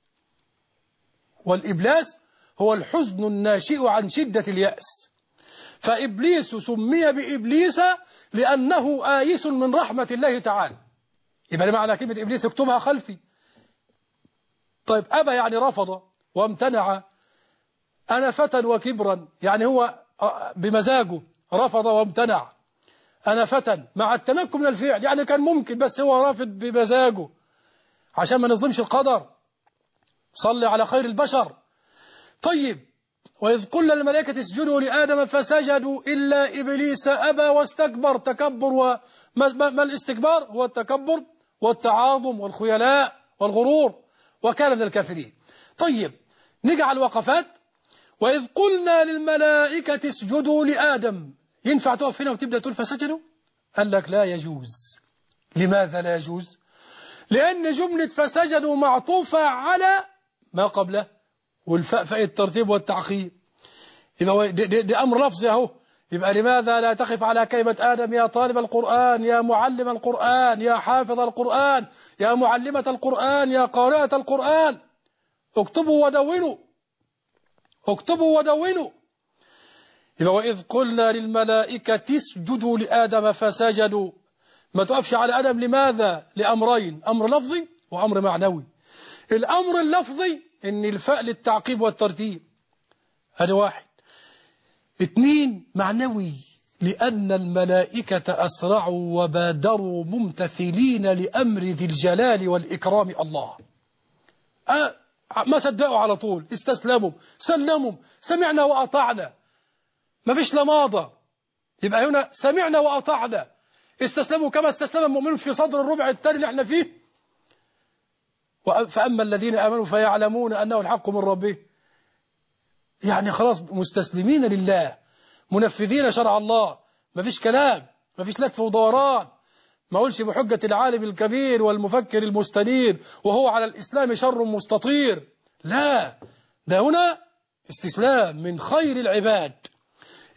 والإبلاس هو الحزن الناشئ عن شدة اليأس. فإبليس سمي بإبليس لأنه آيس من رحمة الله تعالى. يبقى معنى كلمة إبليس اكتبها خلفي. طيب أبى يعني رفض وامتنع، أنفة وكبرا يعني هو بمزاجه رفض وامتنع، أنفة مع التمكن من الفعل يعني كان ممكن بس هو رافض بمزاجه عشان ما نظلمش القدر. صلي على خير البشر. طيب وإذ قلنا للملائكة اسجدوا لآدم فسجدوا إلا إبليس أبى واستكبر. تكبر وما ما الاستكبار؟ هو التكبر والتعاظم والخيلاء والغرور، وكان من الكافرين. طيب نجعل وقفات. وإذ قلنا للملائكة اسجدوا لآدم، ينفع تقف هنا وتبدأ تقول فسجدوا؟ قال لك لا يجوز. لماذا لا يجوز؟ لأن جملة فسجدوا معطوفة على ما قبله، والفاء فاء الترتيب والتعقيب. يبقى دي, دي, دي أمر لفظي أهو. يبقى لماذا لا تقف على كلمة آدم يا طالب القرآن، يا معلم القرآن، يا حافظ القرآن، يا معلمة القرآن، يا قارئة القرآن؟ اكتبوا ودونوا، اكتبوا ودونوا. يبقى وإذ قلنا للملائكة اسجدوا لآدم فسجدوا. ما تقفش على آدم. لماذا؟ لأمرين، أمر لفظي وأمر معنوي. الأمر اللفظي إن الفاء للتعقيب والترتيب، هذا واحد. اثنين معنوي، لأن الملائكة أسرعوا وبادروا ممتثلين لأمر ذي الجلال والإكرام الله. أه ما صدقوا على طول، استسلموا سلموا سمعنا وأطعنا، ما فيش لماضة. يبقى هنا سمعنا وأطعنا، استسلموا كما استسلم المؤمنون في صدر الربع الثاني اللي احنا فيه. فأما الذين آمنوا فيعلمون أنه الحق من ربه، يعني خلاص مستسلمين لله، منفذين شرع الله، ما فيش كلام، ما فيش لف ودوران. ما أقولش بحجة العالم الكبير والمفكر المستنير وهو على الإسلام شر مستطير، لا، ده هنا استسلام من خير العباد.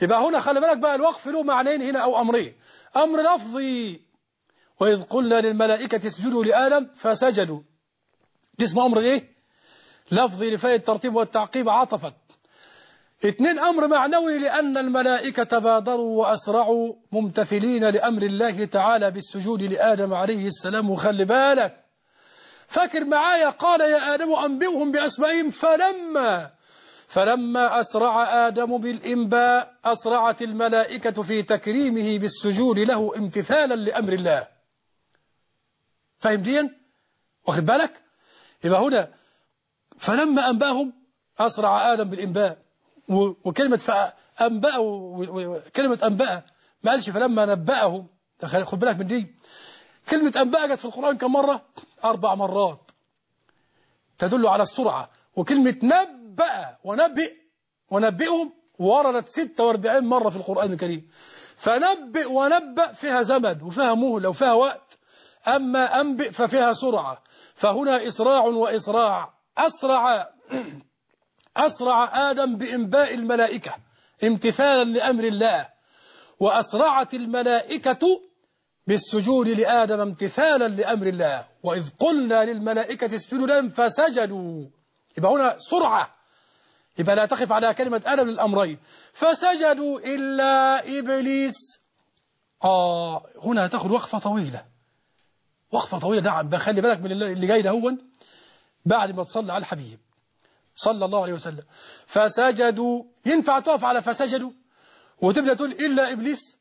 يبقى هنا خلي بالك بقى الوقف له معنيين هنا أو أمرين. أمر لفظي وإذ قلنا للملائكة اسجدوا لآدم فسجدوا، دي اسمه أمر إيه؟ لفظي لفاء الترتيب والتعقيب عطفت. اثنين أمر معنوي لأن الملائكة بادروا وأسرعوا ممتثلين لأمر الله تعالى بالسجود لآدم عليه السلام. وخلي بالك فاكر معايا قال يا آدم أنبئهم بأسمائهم فلما فلما أسرع آدم بالإنباء أسرعت الملائكة في تكريمه بالسجود له امتثالا لأمر الله. فاهم ديا؟ واخد بالك؟ يبقى هنا فلما أنبأهم أسرع آدم بالإنباء، وكلمة فأنبأ وكلمة أنبأ ما قالش فلما نبأهم. خد بالك من دي، كلمة أنبأ جت في القرآن كم مرة؟ أربع مرات تدل على السرعة. وكلمة نبأ ونبئ ونبئهم وردت ستة وأربعين مرة في القرآن الكريم. فنبئ ونبأ فيها زمن وفيها مهلة وفيها وقت، أما أنبئ ففيها سرعة. فهنا إسراع وإسراع. أسرع أسرع آدم بإنباء الملائكة امتثالا لأمر الله، وأسرعت الملائكة بالسجود لآدم امتثالا لأمر الله. وإذ قلنا للملائكة اسجدوا لآدم فسجدوا، يبقى هنا سرعة، يبقى لا تقف على كلمة آدم للأمرين. فسجدوا إلا إبليس. آه هنا تأخذ وقفة طويلة، وقفة طويلة. نعم بخلي بالك من اللي جاي ده هو بعد ما تصلي على الحبيب صلى الله عليه وسلم. فسجدوا، ينفع تقف على فسجدوا وتبدأ تقول إلا إبليس؟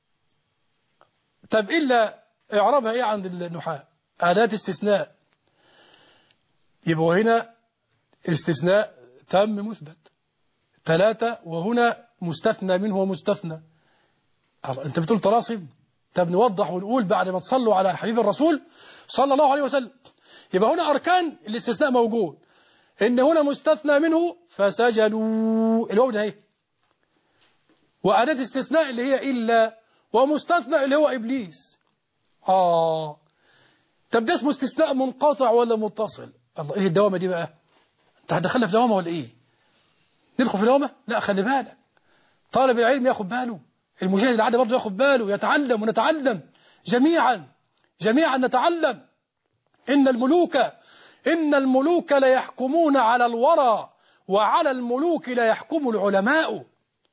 طب إلا إعرابها إيه عند النحاة؟ أداة استثناء، يبقى هنا استثناء تام مثبت. ثلاثة وهنا مستثنى منه ومستثنى. أنت بتقول تراصب؟ طب نوضح ونقول بعد ما تصلوا على الحبيب الرسول صلى الله عليه وسلم. يبقى هنا أركان الاستثناء موجود، إن هنا مستثنى منه فسجدوا الواو ده اهي، وأداة استثناء اللي هي إلا، ومستثنى اللي هو إبليس. آه طب ده اسمه استثناء منقطع ولا متصل؟ الله إيه الدوامة دي بقى؟ أنت هتدخلنا في دوامة ولا إيه؟ ندخل في دوامة؟ لا خلي بالك، طالب العلم ياخد باله، المجاهد العادي برضه ياخد باله، يتعلم ونتعلم جميعا جميعا نتعلم. إن الملوك إن الملوك لا يحكمون على الورى، وعلى الملوك لا يحكم العلماء.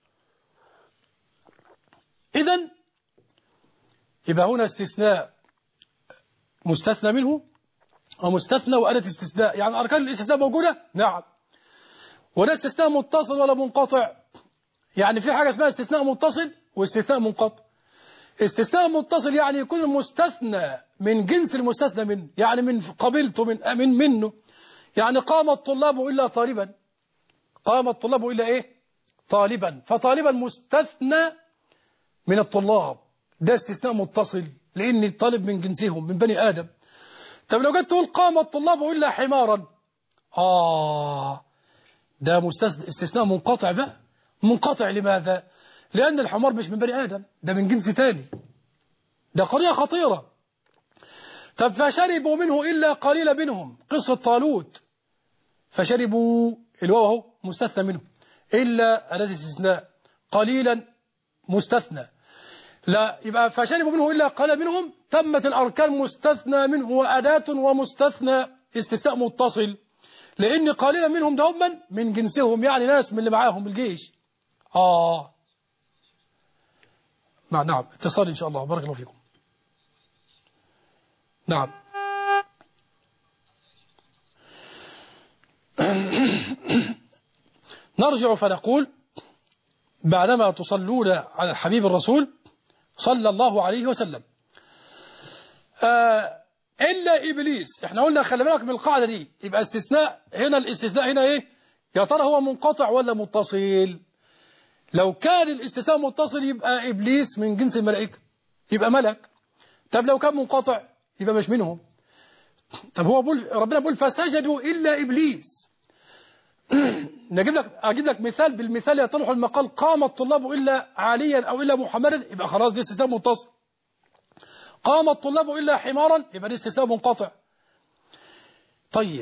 إذن يبقى هنا استثناء مستثنى منه ومستثنى وأداة استثناء، يعني أركان الاستثناء موجودة؟ نعم. وده استثناء متصل ولا منقطع؟ يعني في حاجة اسمها استثناء متصل واستثناء منقطع. استثناء متصل يعني يكون المستثنى من جنس المستثنى منه، يعني من قبيلته من من منه. يعني قام الطلاب إلا طالبا، قام الطلاب إلا إيه؟ طالبا، فطالبا مستثنى من الطلاب، ده استثناء متصل لأن الطالب من جنسهم من بني آدم. طب لو جيت تقول قام الطلاب إلا حمارا، آه ده مستثنى استثناء منقطع بقى. منقطع لماذا؟ لأن الحمار مش من بني آدم، ده من جنس تاني، ده قضية خطيرة. طب فشربوا منه إلا قليل منهم، قصة طالوت، فشربوا الواو اهو مستثنى منه، إلا أداة استثناء، قليلا مستثنى. لا يبقى فشربوا منه إلا قليل منهم، تمت الأركان مستثنى منه وأداة ومستثنى استثناء متصل، لأن قليلا منهم ده هم من جنسهم، يعني ناس من اللي معاهم الجيش. آه نعم نعم اتصال إن شاء الله، بارك الله فيكم. نعم نرجع فنقول بعدما تصلون على الحبيب الرسول صلى الله عليه وسلم آه إلا إبليس. احنا قلنا خلي بالك من القاعدة دي، يبقى استثناء هنا، الاستثناء هنا إيه يا ترى؟ هو منقطع ولا متصل؟ لو كان الاستثناء متصل يبقى إبليس من جنس الملائكة، يبقى ملك. طب لو كان منقطع يبقى مش منهم. طب هو بقول ربنا بيقول فسجدوا إلا إبليس. نجيب لك أجيب لك مثال بالمثال يطرح المقال، قام الطلاب إلا عليا أو إلا محمدا، يبقى خلاص دي استثناء متصل. قام الطلاب إلا حمارا، يبقى دي استثناء منقطع. طيب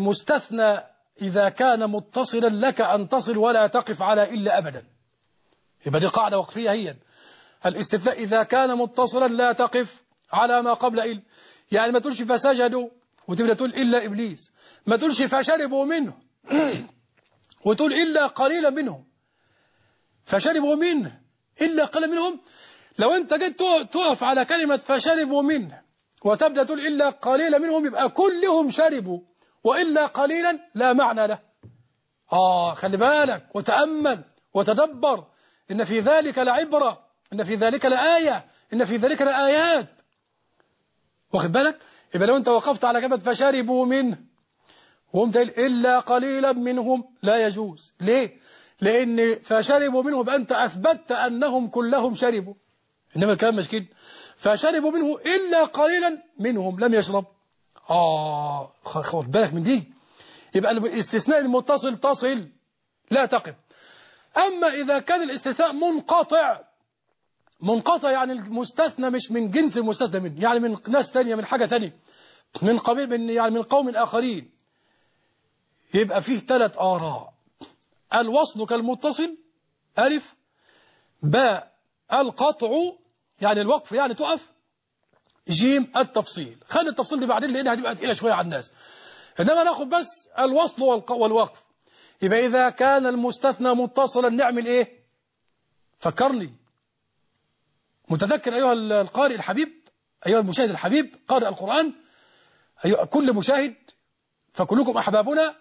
المستثنى إذا كان متصلا لك أن تصل ولا تقف على إلا أبدا. يبقى دي قاعدة وقفية هي. الاستثناء إذا كان متصلا لا تقف على ما قبل إلا، يعني ما تقولش فسجدوا وتبدأ تقول إلا إبليس، ما تقولش فشربوا منه وتقول إلا قليلا منهم، فشربوا منه إلا قليلا منهم. لو أنت جيت تقف على كلمة فشربوا منه وتبدأ تقول إلا قليلا منهم، يبقى كلهم شربوا، وإلا قليلا لا معنى له. آه خلي بالك وتأمل وتدبر، إن في ذلك لعبرة، إن في ذلك لآية، إن في ذلك لآيات. واخد بالك؟ يبقى لو أنت وقفت على كلمة فشربوا منه وقمت إلا قليلا منهم لا يجوز. ليه؟ لأن فشربوا منه يبقى أنت أثبتت أنهم كلهم شربوا، إنما الكلام مش كده. فشربوا منه إلا قليلا منهم لم يشرب. آه خد بالك من دي. يبقى الاستثناء المتصل تصل لا تقف. أما إذا كان الاستثناء منقطع، منقطع يعني المستثنى مش من جنس المستثنى منه، يعني من ناس تانية، من حاجة تانية، من قبيل من يعني من قوم آخرين، يبقى فيه ثلاث آراء. الوصل كالمتصل ألف، باء القطع يعني الوقف يعني تقف، جيم التفصيل. خلي التفصيل دي بعدين لأنها هتبقى تقيلة شوية على الناس، إنما ناخد بس الوصل والوقف. يبقى إذا كان المستثنى متصلا نعمل إيه؟ فكرني متذكر أيها القارئ الحبيب، أيها المشاهد الحبيب قارئ القرآن، أيها كل مشاهد فكلكم أحبابنا.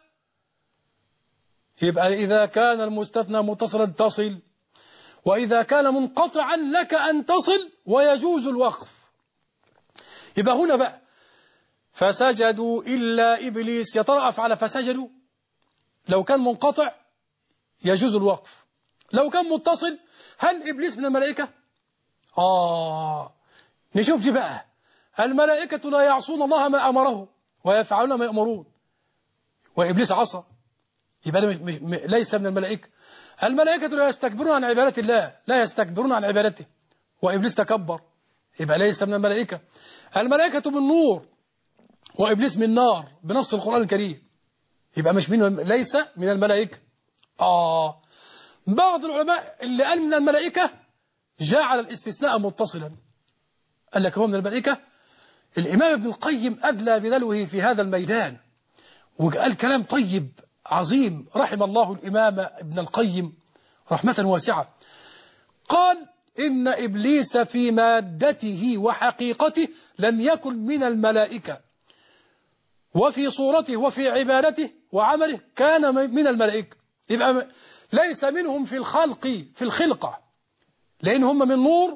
يبقى إذا كان المستثنى متصلا تصل، وإذا كان منقطعا لك أن تصل ويجوز الوقف. يبقى هنا بقى فسجدوا إلا إبليس، يا ترى أفعل فسجدوا لو كان منقطع يجوز الوقف، لو كان متصل هل إبليس من الملائكة؟ آه نشوف دي بقى. الملائكة لا يعصون الله ما أمره ويفعلون ما يأمرون، وإبليس عصى، يبقى ليس من الملائكة. الملائكة لا يستكبرون عن عبادة الله، لا يستكبرون عن عبادته، وإبليس تكبر، يبقى ليس من الملائكة. الملائكة من نور وإبليس من نار بنص القرآن الكريم، يبقى مش من ليس من الملائكة. آه بعض العلماء اللي قال من الملائكة جعل الاستثناء متصلا، قال لك هو من الملائكة. الإمام ابن القيم أدلى بدلوه في هذا الميدان وقال كلام طيب عظيم، رحم الله الإمام ابن القيم رحمة واسعة. قال إن إبليس في مادته وحقيقته لم يكن من الملائكة، وفي صورته وفي عبادته وعمله كان من الملائكة. يبقى ليس منهم في الخلق في الخلقة، لأن هم من نور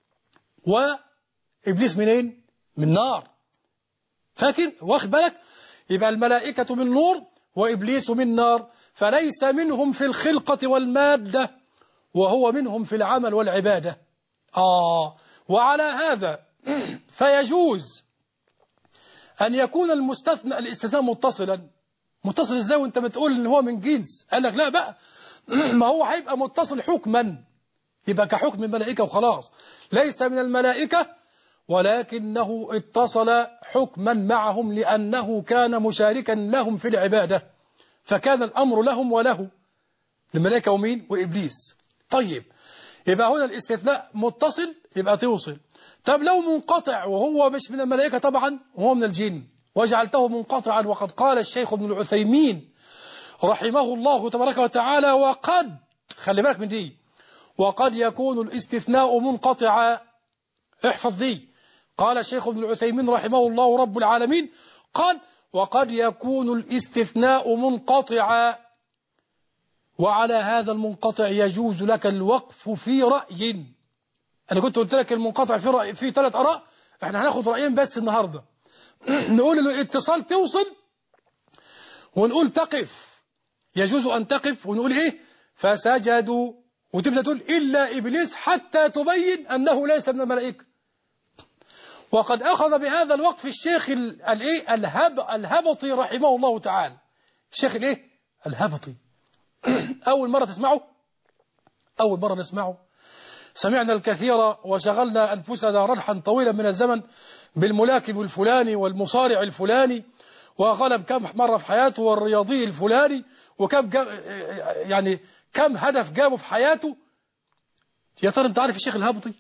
وإبليس منين؟ من نار. فاكر واخد بالك؟ يبقى الملائكة من نور وإبليس من نار، فليس منهم في الخلقة والمادة، وهو منهم في العمل والعبادة. آه وعلى هذا فيجوز أن يكون المستثنى الاستثناء متصلا. متصل ازاي وانت بتقول ان هو من جنس؟ قال لك لا بقى ما هو هيبقى متصل حكما، يبقى كحكم الملائكة وخلاص، ليس من الملائكة ولكنه اتصل حكما معهم لأنه كان مشاركا لهم في العبادة، فكان الأمر لهم وله، الملائكة ومين؟ وإبليس. طيب يبقى هنا الاستثناء متصل يبقى توصل. طب لو منقطع وهو مش من الملائكة طبعا وهو من الجن وجعلته منقطعا، وقد قال الشيخ ابن العثيمين رحمه الله تبارك وتعالى، وقد خلي بالك من دي، وقد يكون الاستثناء منقطعا. احفظ دي. قال الشيخ ابن العثيمين رحمه الله رب العالمين، قال وقد يكون الاستثناء منقطعا، وعلى هذا المنقطع يجوز لك الوقف في رأي. أنا كنت قلت لك المنقطع في رأي في ثلاث آراء، احنا هناخد رأيين بس النهاردة. نقول الاتصال توصل، ونقول تقف، يجوز أن تقف، ونقول إيه فسجدوا، وتبدأ تقول إلا إبليس حتى تبين أنه ليس من الملائكة. وقد أخذ بهذا الوقف الشيخ الإيه الهب الهبطي رحمه الله تعالى. الشيخ الإيه الهبطي أول مرة تسمعه، أول مرة نسمعه. سمعنا الكثير وشغلنا أنفسنا رحا طويلا من الزمن بالملاكم الفلاني والمصارع الفلاني، وغلب كم مرة في حياته، والرياضي الفلاني، وكم يعني كم هدف جابه في حياته. يا ترى أنت عارف الشيخ الهابطي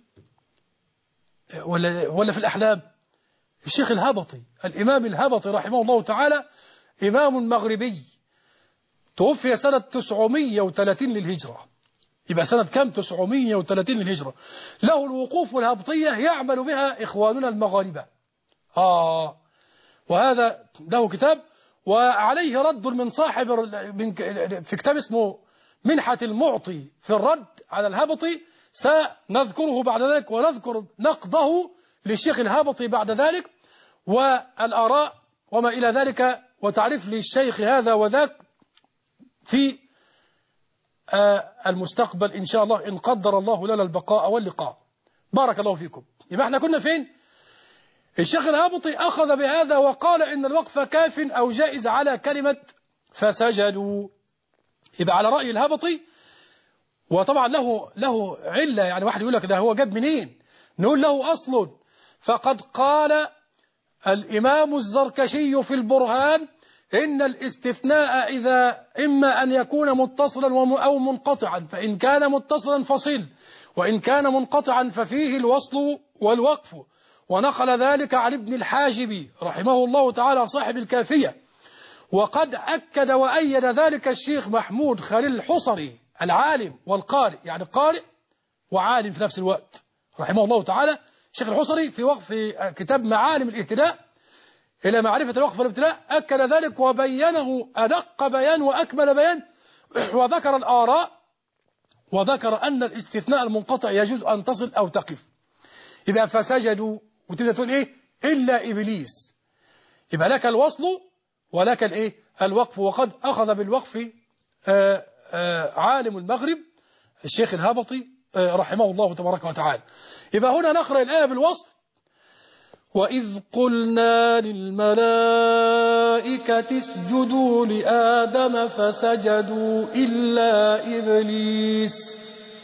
ولا ولا في الأحلام؟ الشيخ الهابطي الإمام الهابطي رحمه الله تعالى إمام مغربي توفي سنة تسعمائة وثلاثين للهجرة. يبقى سنة كم؟ تسعمائة وثلاثين للهجرة. له الوقوف والهابطية يعمل بها إخواننا المغاربة. آه وهذا له كتاب وعليه رد من صاحب من في كتاب اسمه منحة المعطي في الرد على الهابطي، سنذكره بعد ذلك ونذكر نقضه للشيخ الهابطي بعد ذلك والآراء وما إلى ذلك وتعريف للشيخ هذا وذاك في المستقبل إن شاء الله إن قدر الله لنا البقاء واللقاء. بارك الله فيكم. يبقى احنا كنا فين؟ الشيخ الهابطي أخذ بهذا وقال إن الوقف كاف أو جائز على كلمة فسجدوا. يبقى على رأي الهابطي، وطبعا له له علة، يعني واحد يقول لك ده هو جاب منين؟ نقول له أصل، فقد قال الإمام الزركشي في البرهان إن الاستثناء إذا إما أن يكون متصلا أو منقطعا، فإن كان متصلا فصل، وإن كان منقطعا ففيه الوصل والوقف. ونقل ذلك عن ابن الحاجب رحمه الله تعالى صاحب الكافية. وقد أكد وأيد ذلك الشيخ محمود خليل الحصري العالم والقارئ، يعني قارئ وعالم في نفس الوقت رحمه الله تعالى. الشيخ الحصري في وقف في كتاب معالم الاهتداء إلى معرفة الوقف والابتلاء أكد ذلك وبينه أدق بيان وأكمل بيان، وذكر الآراء وذكر أن الاستثناء المنقطع يجوز أن تصل أو تقف. يبقى فسجدوا وتبدأ تقول إيه؟ إلا إبليس. يبقى لك الوصل ولك الإيه؟ الوقف. وقد أخذ بالوقف آآ آآ عالم المغرب الشيخ الهابطي رحمه الله تبارك وتعالى. يبقى هنا نقرأ الآية بالوصل: وإذ قلنا للملائكة اسجدوا لآدم فسجدوا إلا إبليس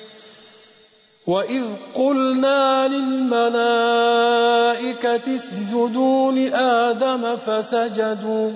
وإذ قلنا للملائكة اسجدوا لآدم فسجدوا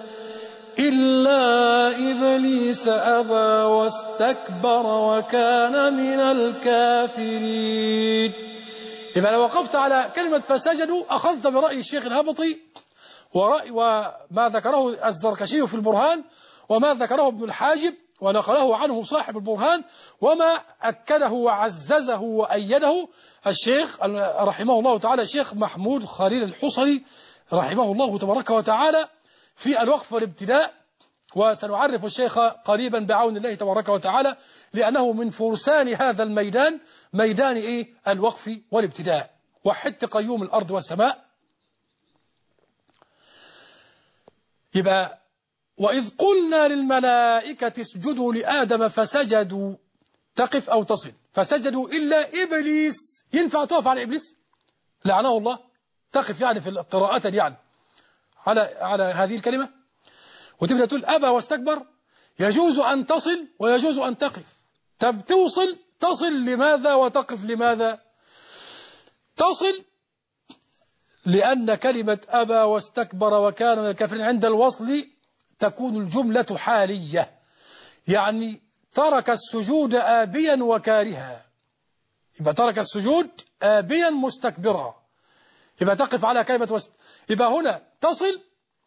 إلا إبليس أبى واستكبر وكان من الكافرين. يبقى لو وقفت على كلمة فسجدوا أخذت برأي الشيخ الهابطي ورأي وما ذكره الزركشي في البرهان وما ذكره ابن الحاجب ونقله عنه صاحب البرهان وما أكده وعززه وأيده الشيخ رحمه الله تعالى الشيخ محمود خليل الحصري رحمه الله تبارك وتعالى في الوقف والابتداء. وسنعرف الشيخ قريبا بعون الله تبارك وتعالى لأنه من فرسان هذا الميدان، ميدان إيه؟ الوقف والابتداء. وحدت قيوم الأرض والسماء. يبقى وإذ قلنا للملائكة اسجدوا لآدم فسجدوا تقف أو تصل، فسجدوا إلا إبليس. ينفع تقف على إبليس؟ لعنه الله. تقف يعني في القراءات يعني على على هذه الكلمة وتبدأ تقول أبى واستكبر. يجوز أن تصل ويجوز أن تقف. طب توصل تصل لماذا وتقف لماذا؟ تصل لأن كلمة أبى واستكبر وكان من الكافرين عند الوصل تكون الجملة حالية، يعني ترك السجود آبيا وكارها. يبقى ترك السجود آبيا مستكبرا. يبقى تقف على كلمة وست. يبقى هنا تصل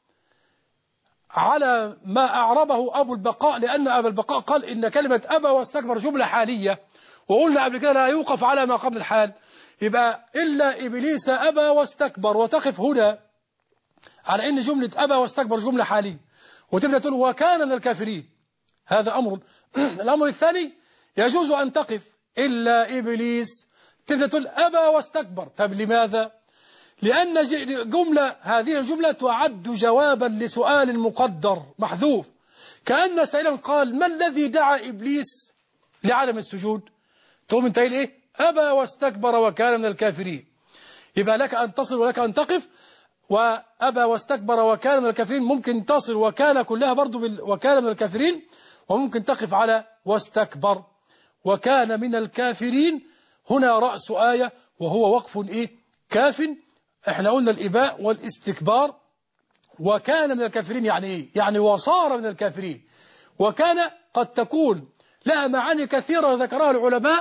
على ما أعربه أبو البقاء، لأن أبو البقاء قال إن كلمة أبى واستكبر جملة حالية، وقلنا قبل كده لا يوقف على ما قبل الحال. يبقى إلا إبليس أبى واستكبر، وتقف هنا على إن جملة أبى واستكبر جملة حالية، وتبدأ تقول وكان من الكافرين. هذا أمر. الأمر الثاني يجوز أن تقف إلا إبليس، تبدأ تقول أبى واستكبر. طب لماذا؟ لأن جملة هذه الجملة تعد جوابا لسؤال مقدر محذوف، كأن سائلا قال ما الذي دعا إبليس لعدم السجود؟ تقوم انت قايل إيه؟ أبى واستكبر وكان من الكافرين. يبقى لك أن تصل ولك أن تقف. وأبى واستكبر وكان من الكافرين ممكن تصل وكان كلها برضو بال... وكان من الكافرين، وممكن تقف على واستكبر وكان من الكافرين. هنا رأس آية وهو وقف إيه؟ كاف. احنا قلنا الإباء والاستكبار. وكان من الكافرين يعني إيه؟ يعني وصار من الكافرين. وكان قد تكون لها معاني كثيرة ذكرها العلماء،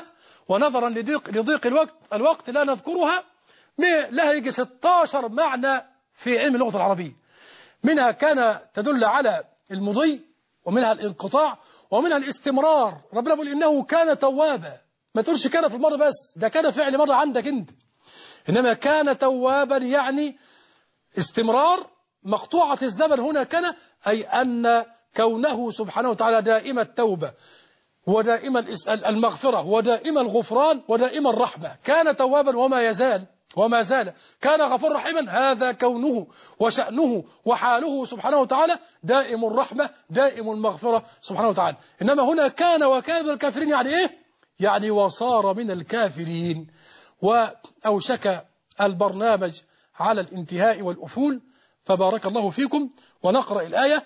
ونظرا لضيق, لضيق الوقت الوقت لا نذكرها، لها يجي ستاشر معنى في علم اللغة العربية. منها كان تدل على المضي، ومنها الانقطاع، ومنها الاستمرار. ربنا بيقول إنه كان توابا، ما تقولش كان في الماضي بس، ده كان فعل مرة عندك انت، إنما كان توابا يعني استمرار. مقطوعة الزمن هنا كان، أي أن كونه سبحانه وتعالى دائم التوبة ودائم المغفرة ودائم الغفران ودائم الرحمة. كان توابا وما يزال وما زال. كان غفور رحيما، هذا كونه وشأنه وحاله سبحانه وتعالى دائم الرحمة دائم المغفرة سبحانه وتعالى. إنما هنا كان وكان من الكافرين، يعني إيه؟ يعني وصار من الكافرين. وأوشك البرنامج على الانتهاء والأفول، فبارك الله فيكم. ونقرأ الآية: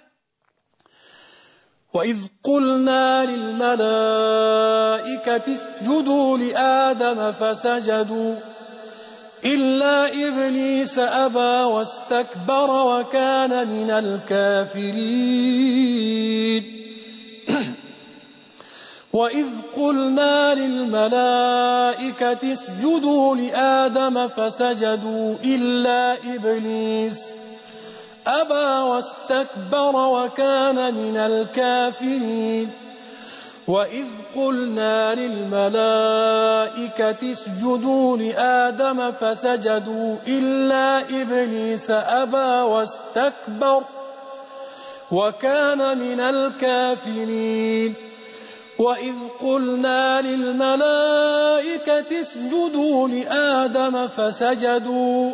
وإذ قلنا للملائكة اسجدوا لآدم فسجدوا إلا إبليس أبى واستكبر وكان من الكافرين. وإذ قلنا للملائكة اسجدوا لآدم فسجدوا إلا إبليس أبى واستكبر وكان من الكافرين. وإذ قلنا للملائكة اسجدوا لآدم فسجدوا إلا إبليس أبى واستكبر وكان من الكافرين. وإذ قلنا للملائكة اسجدوا لآدم فسجدوا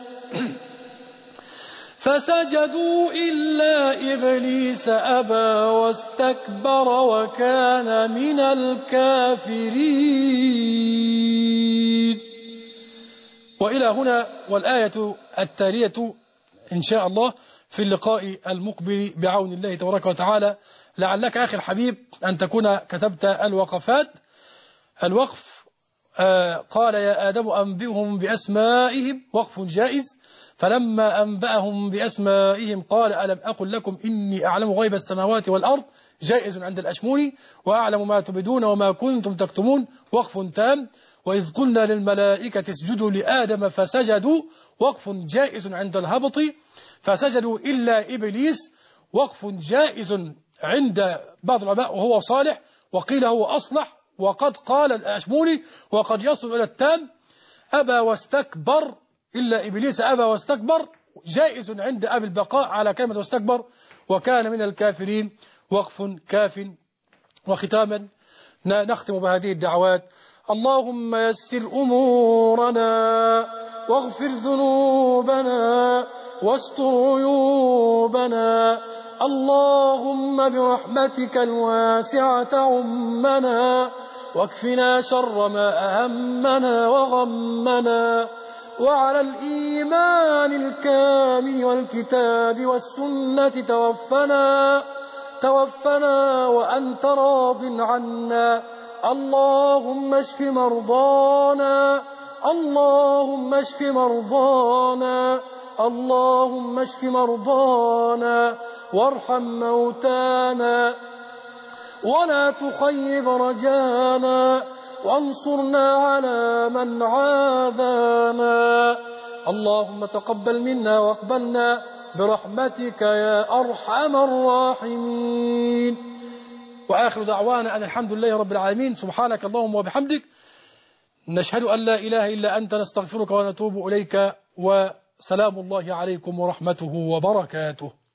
فسجدوا إلا إبليس أبى واستكبر وكان من الكافرين. وإلى هنا والآية التالية إن شاء الله في اللقاء المقبل بعون الله تبارك وتعالى. لعلك أخي الحبيب أن تكون كتبت الوقفات. الوقف آه قال يا آدم أنبئهم بأسمائهم، وقف جائز. فلما أنبأهم بأسمائهم قال ألم أقل لكم إني أعلم غيب السماوات والأرض، جائز عند الأشموني. وأعلم ما تبدون وما كنتم تكتمون، وقف تام. وإذ قلنا للملائكة اسجدوا لآدم فسجدوا، وقف جائز عند الهبطي. فسجدوا إلا إبليس، وقف جائز عند بعض العلماء وهو صالح، وقيل هو أصلح، وقد قال الأشموني وقد يصل إلى التام. أبى واستكبر إلا إبليس أبى واستكبر، جائز عند أبي البقاء على كلمة واستكبر وكان من الكافرين، وقف كاف. وختاما نختم بهذه الدعوات: اللهم يسر أمورنا واغفر ذنوبنا واستر عيوبنا. اللهم برحمتك الواسعة عمنا، واكفنا شر ما أهمنا وغمنا. وعلى الإيمان الكامل والكتاب والسنة توفنا توفنا وأنت راض عنا. اللهم اشف مرضانا اللهم اشف مرضانا اللهم اشف مرضانا وارحم موتانا ولا تخيب رجانا، وانصرنا على من عادانا. اللهم تقبل منا واقبلنا برحمتك يا أرحم الراحمين. وآخر دعوانا أن الحمد لله رب العالمين. سبحانك اللهم وبحمدك، نشهد أن لا إله إلا أنت، نستغفرك ونتوب إليك. وسلام الله عليكم ورحمته وبركاته.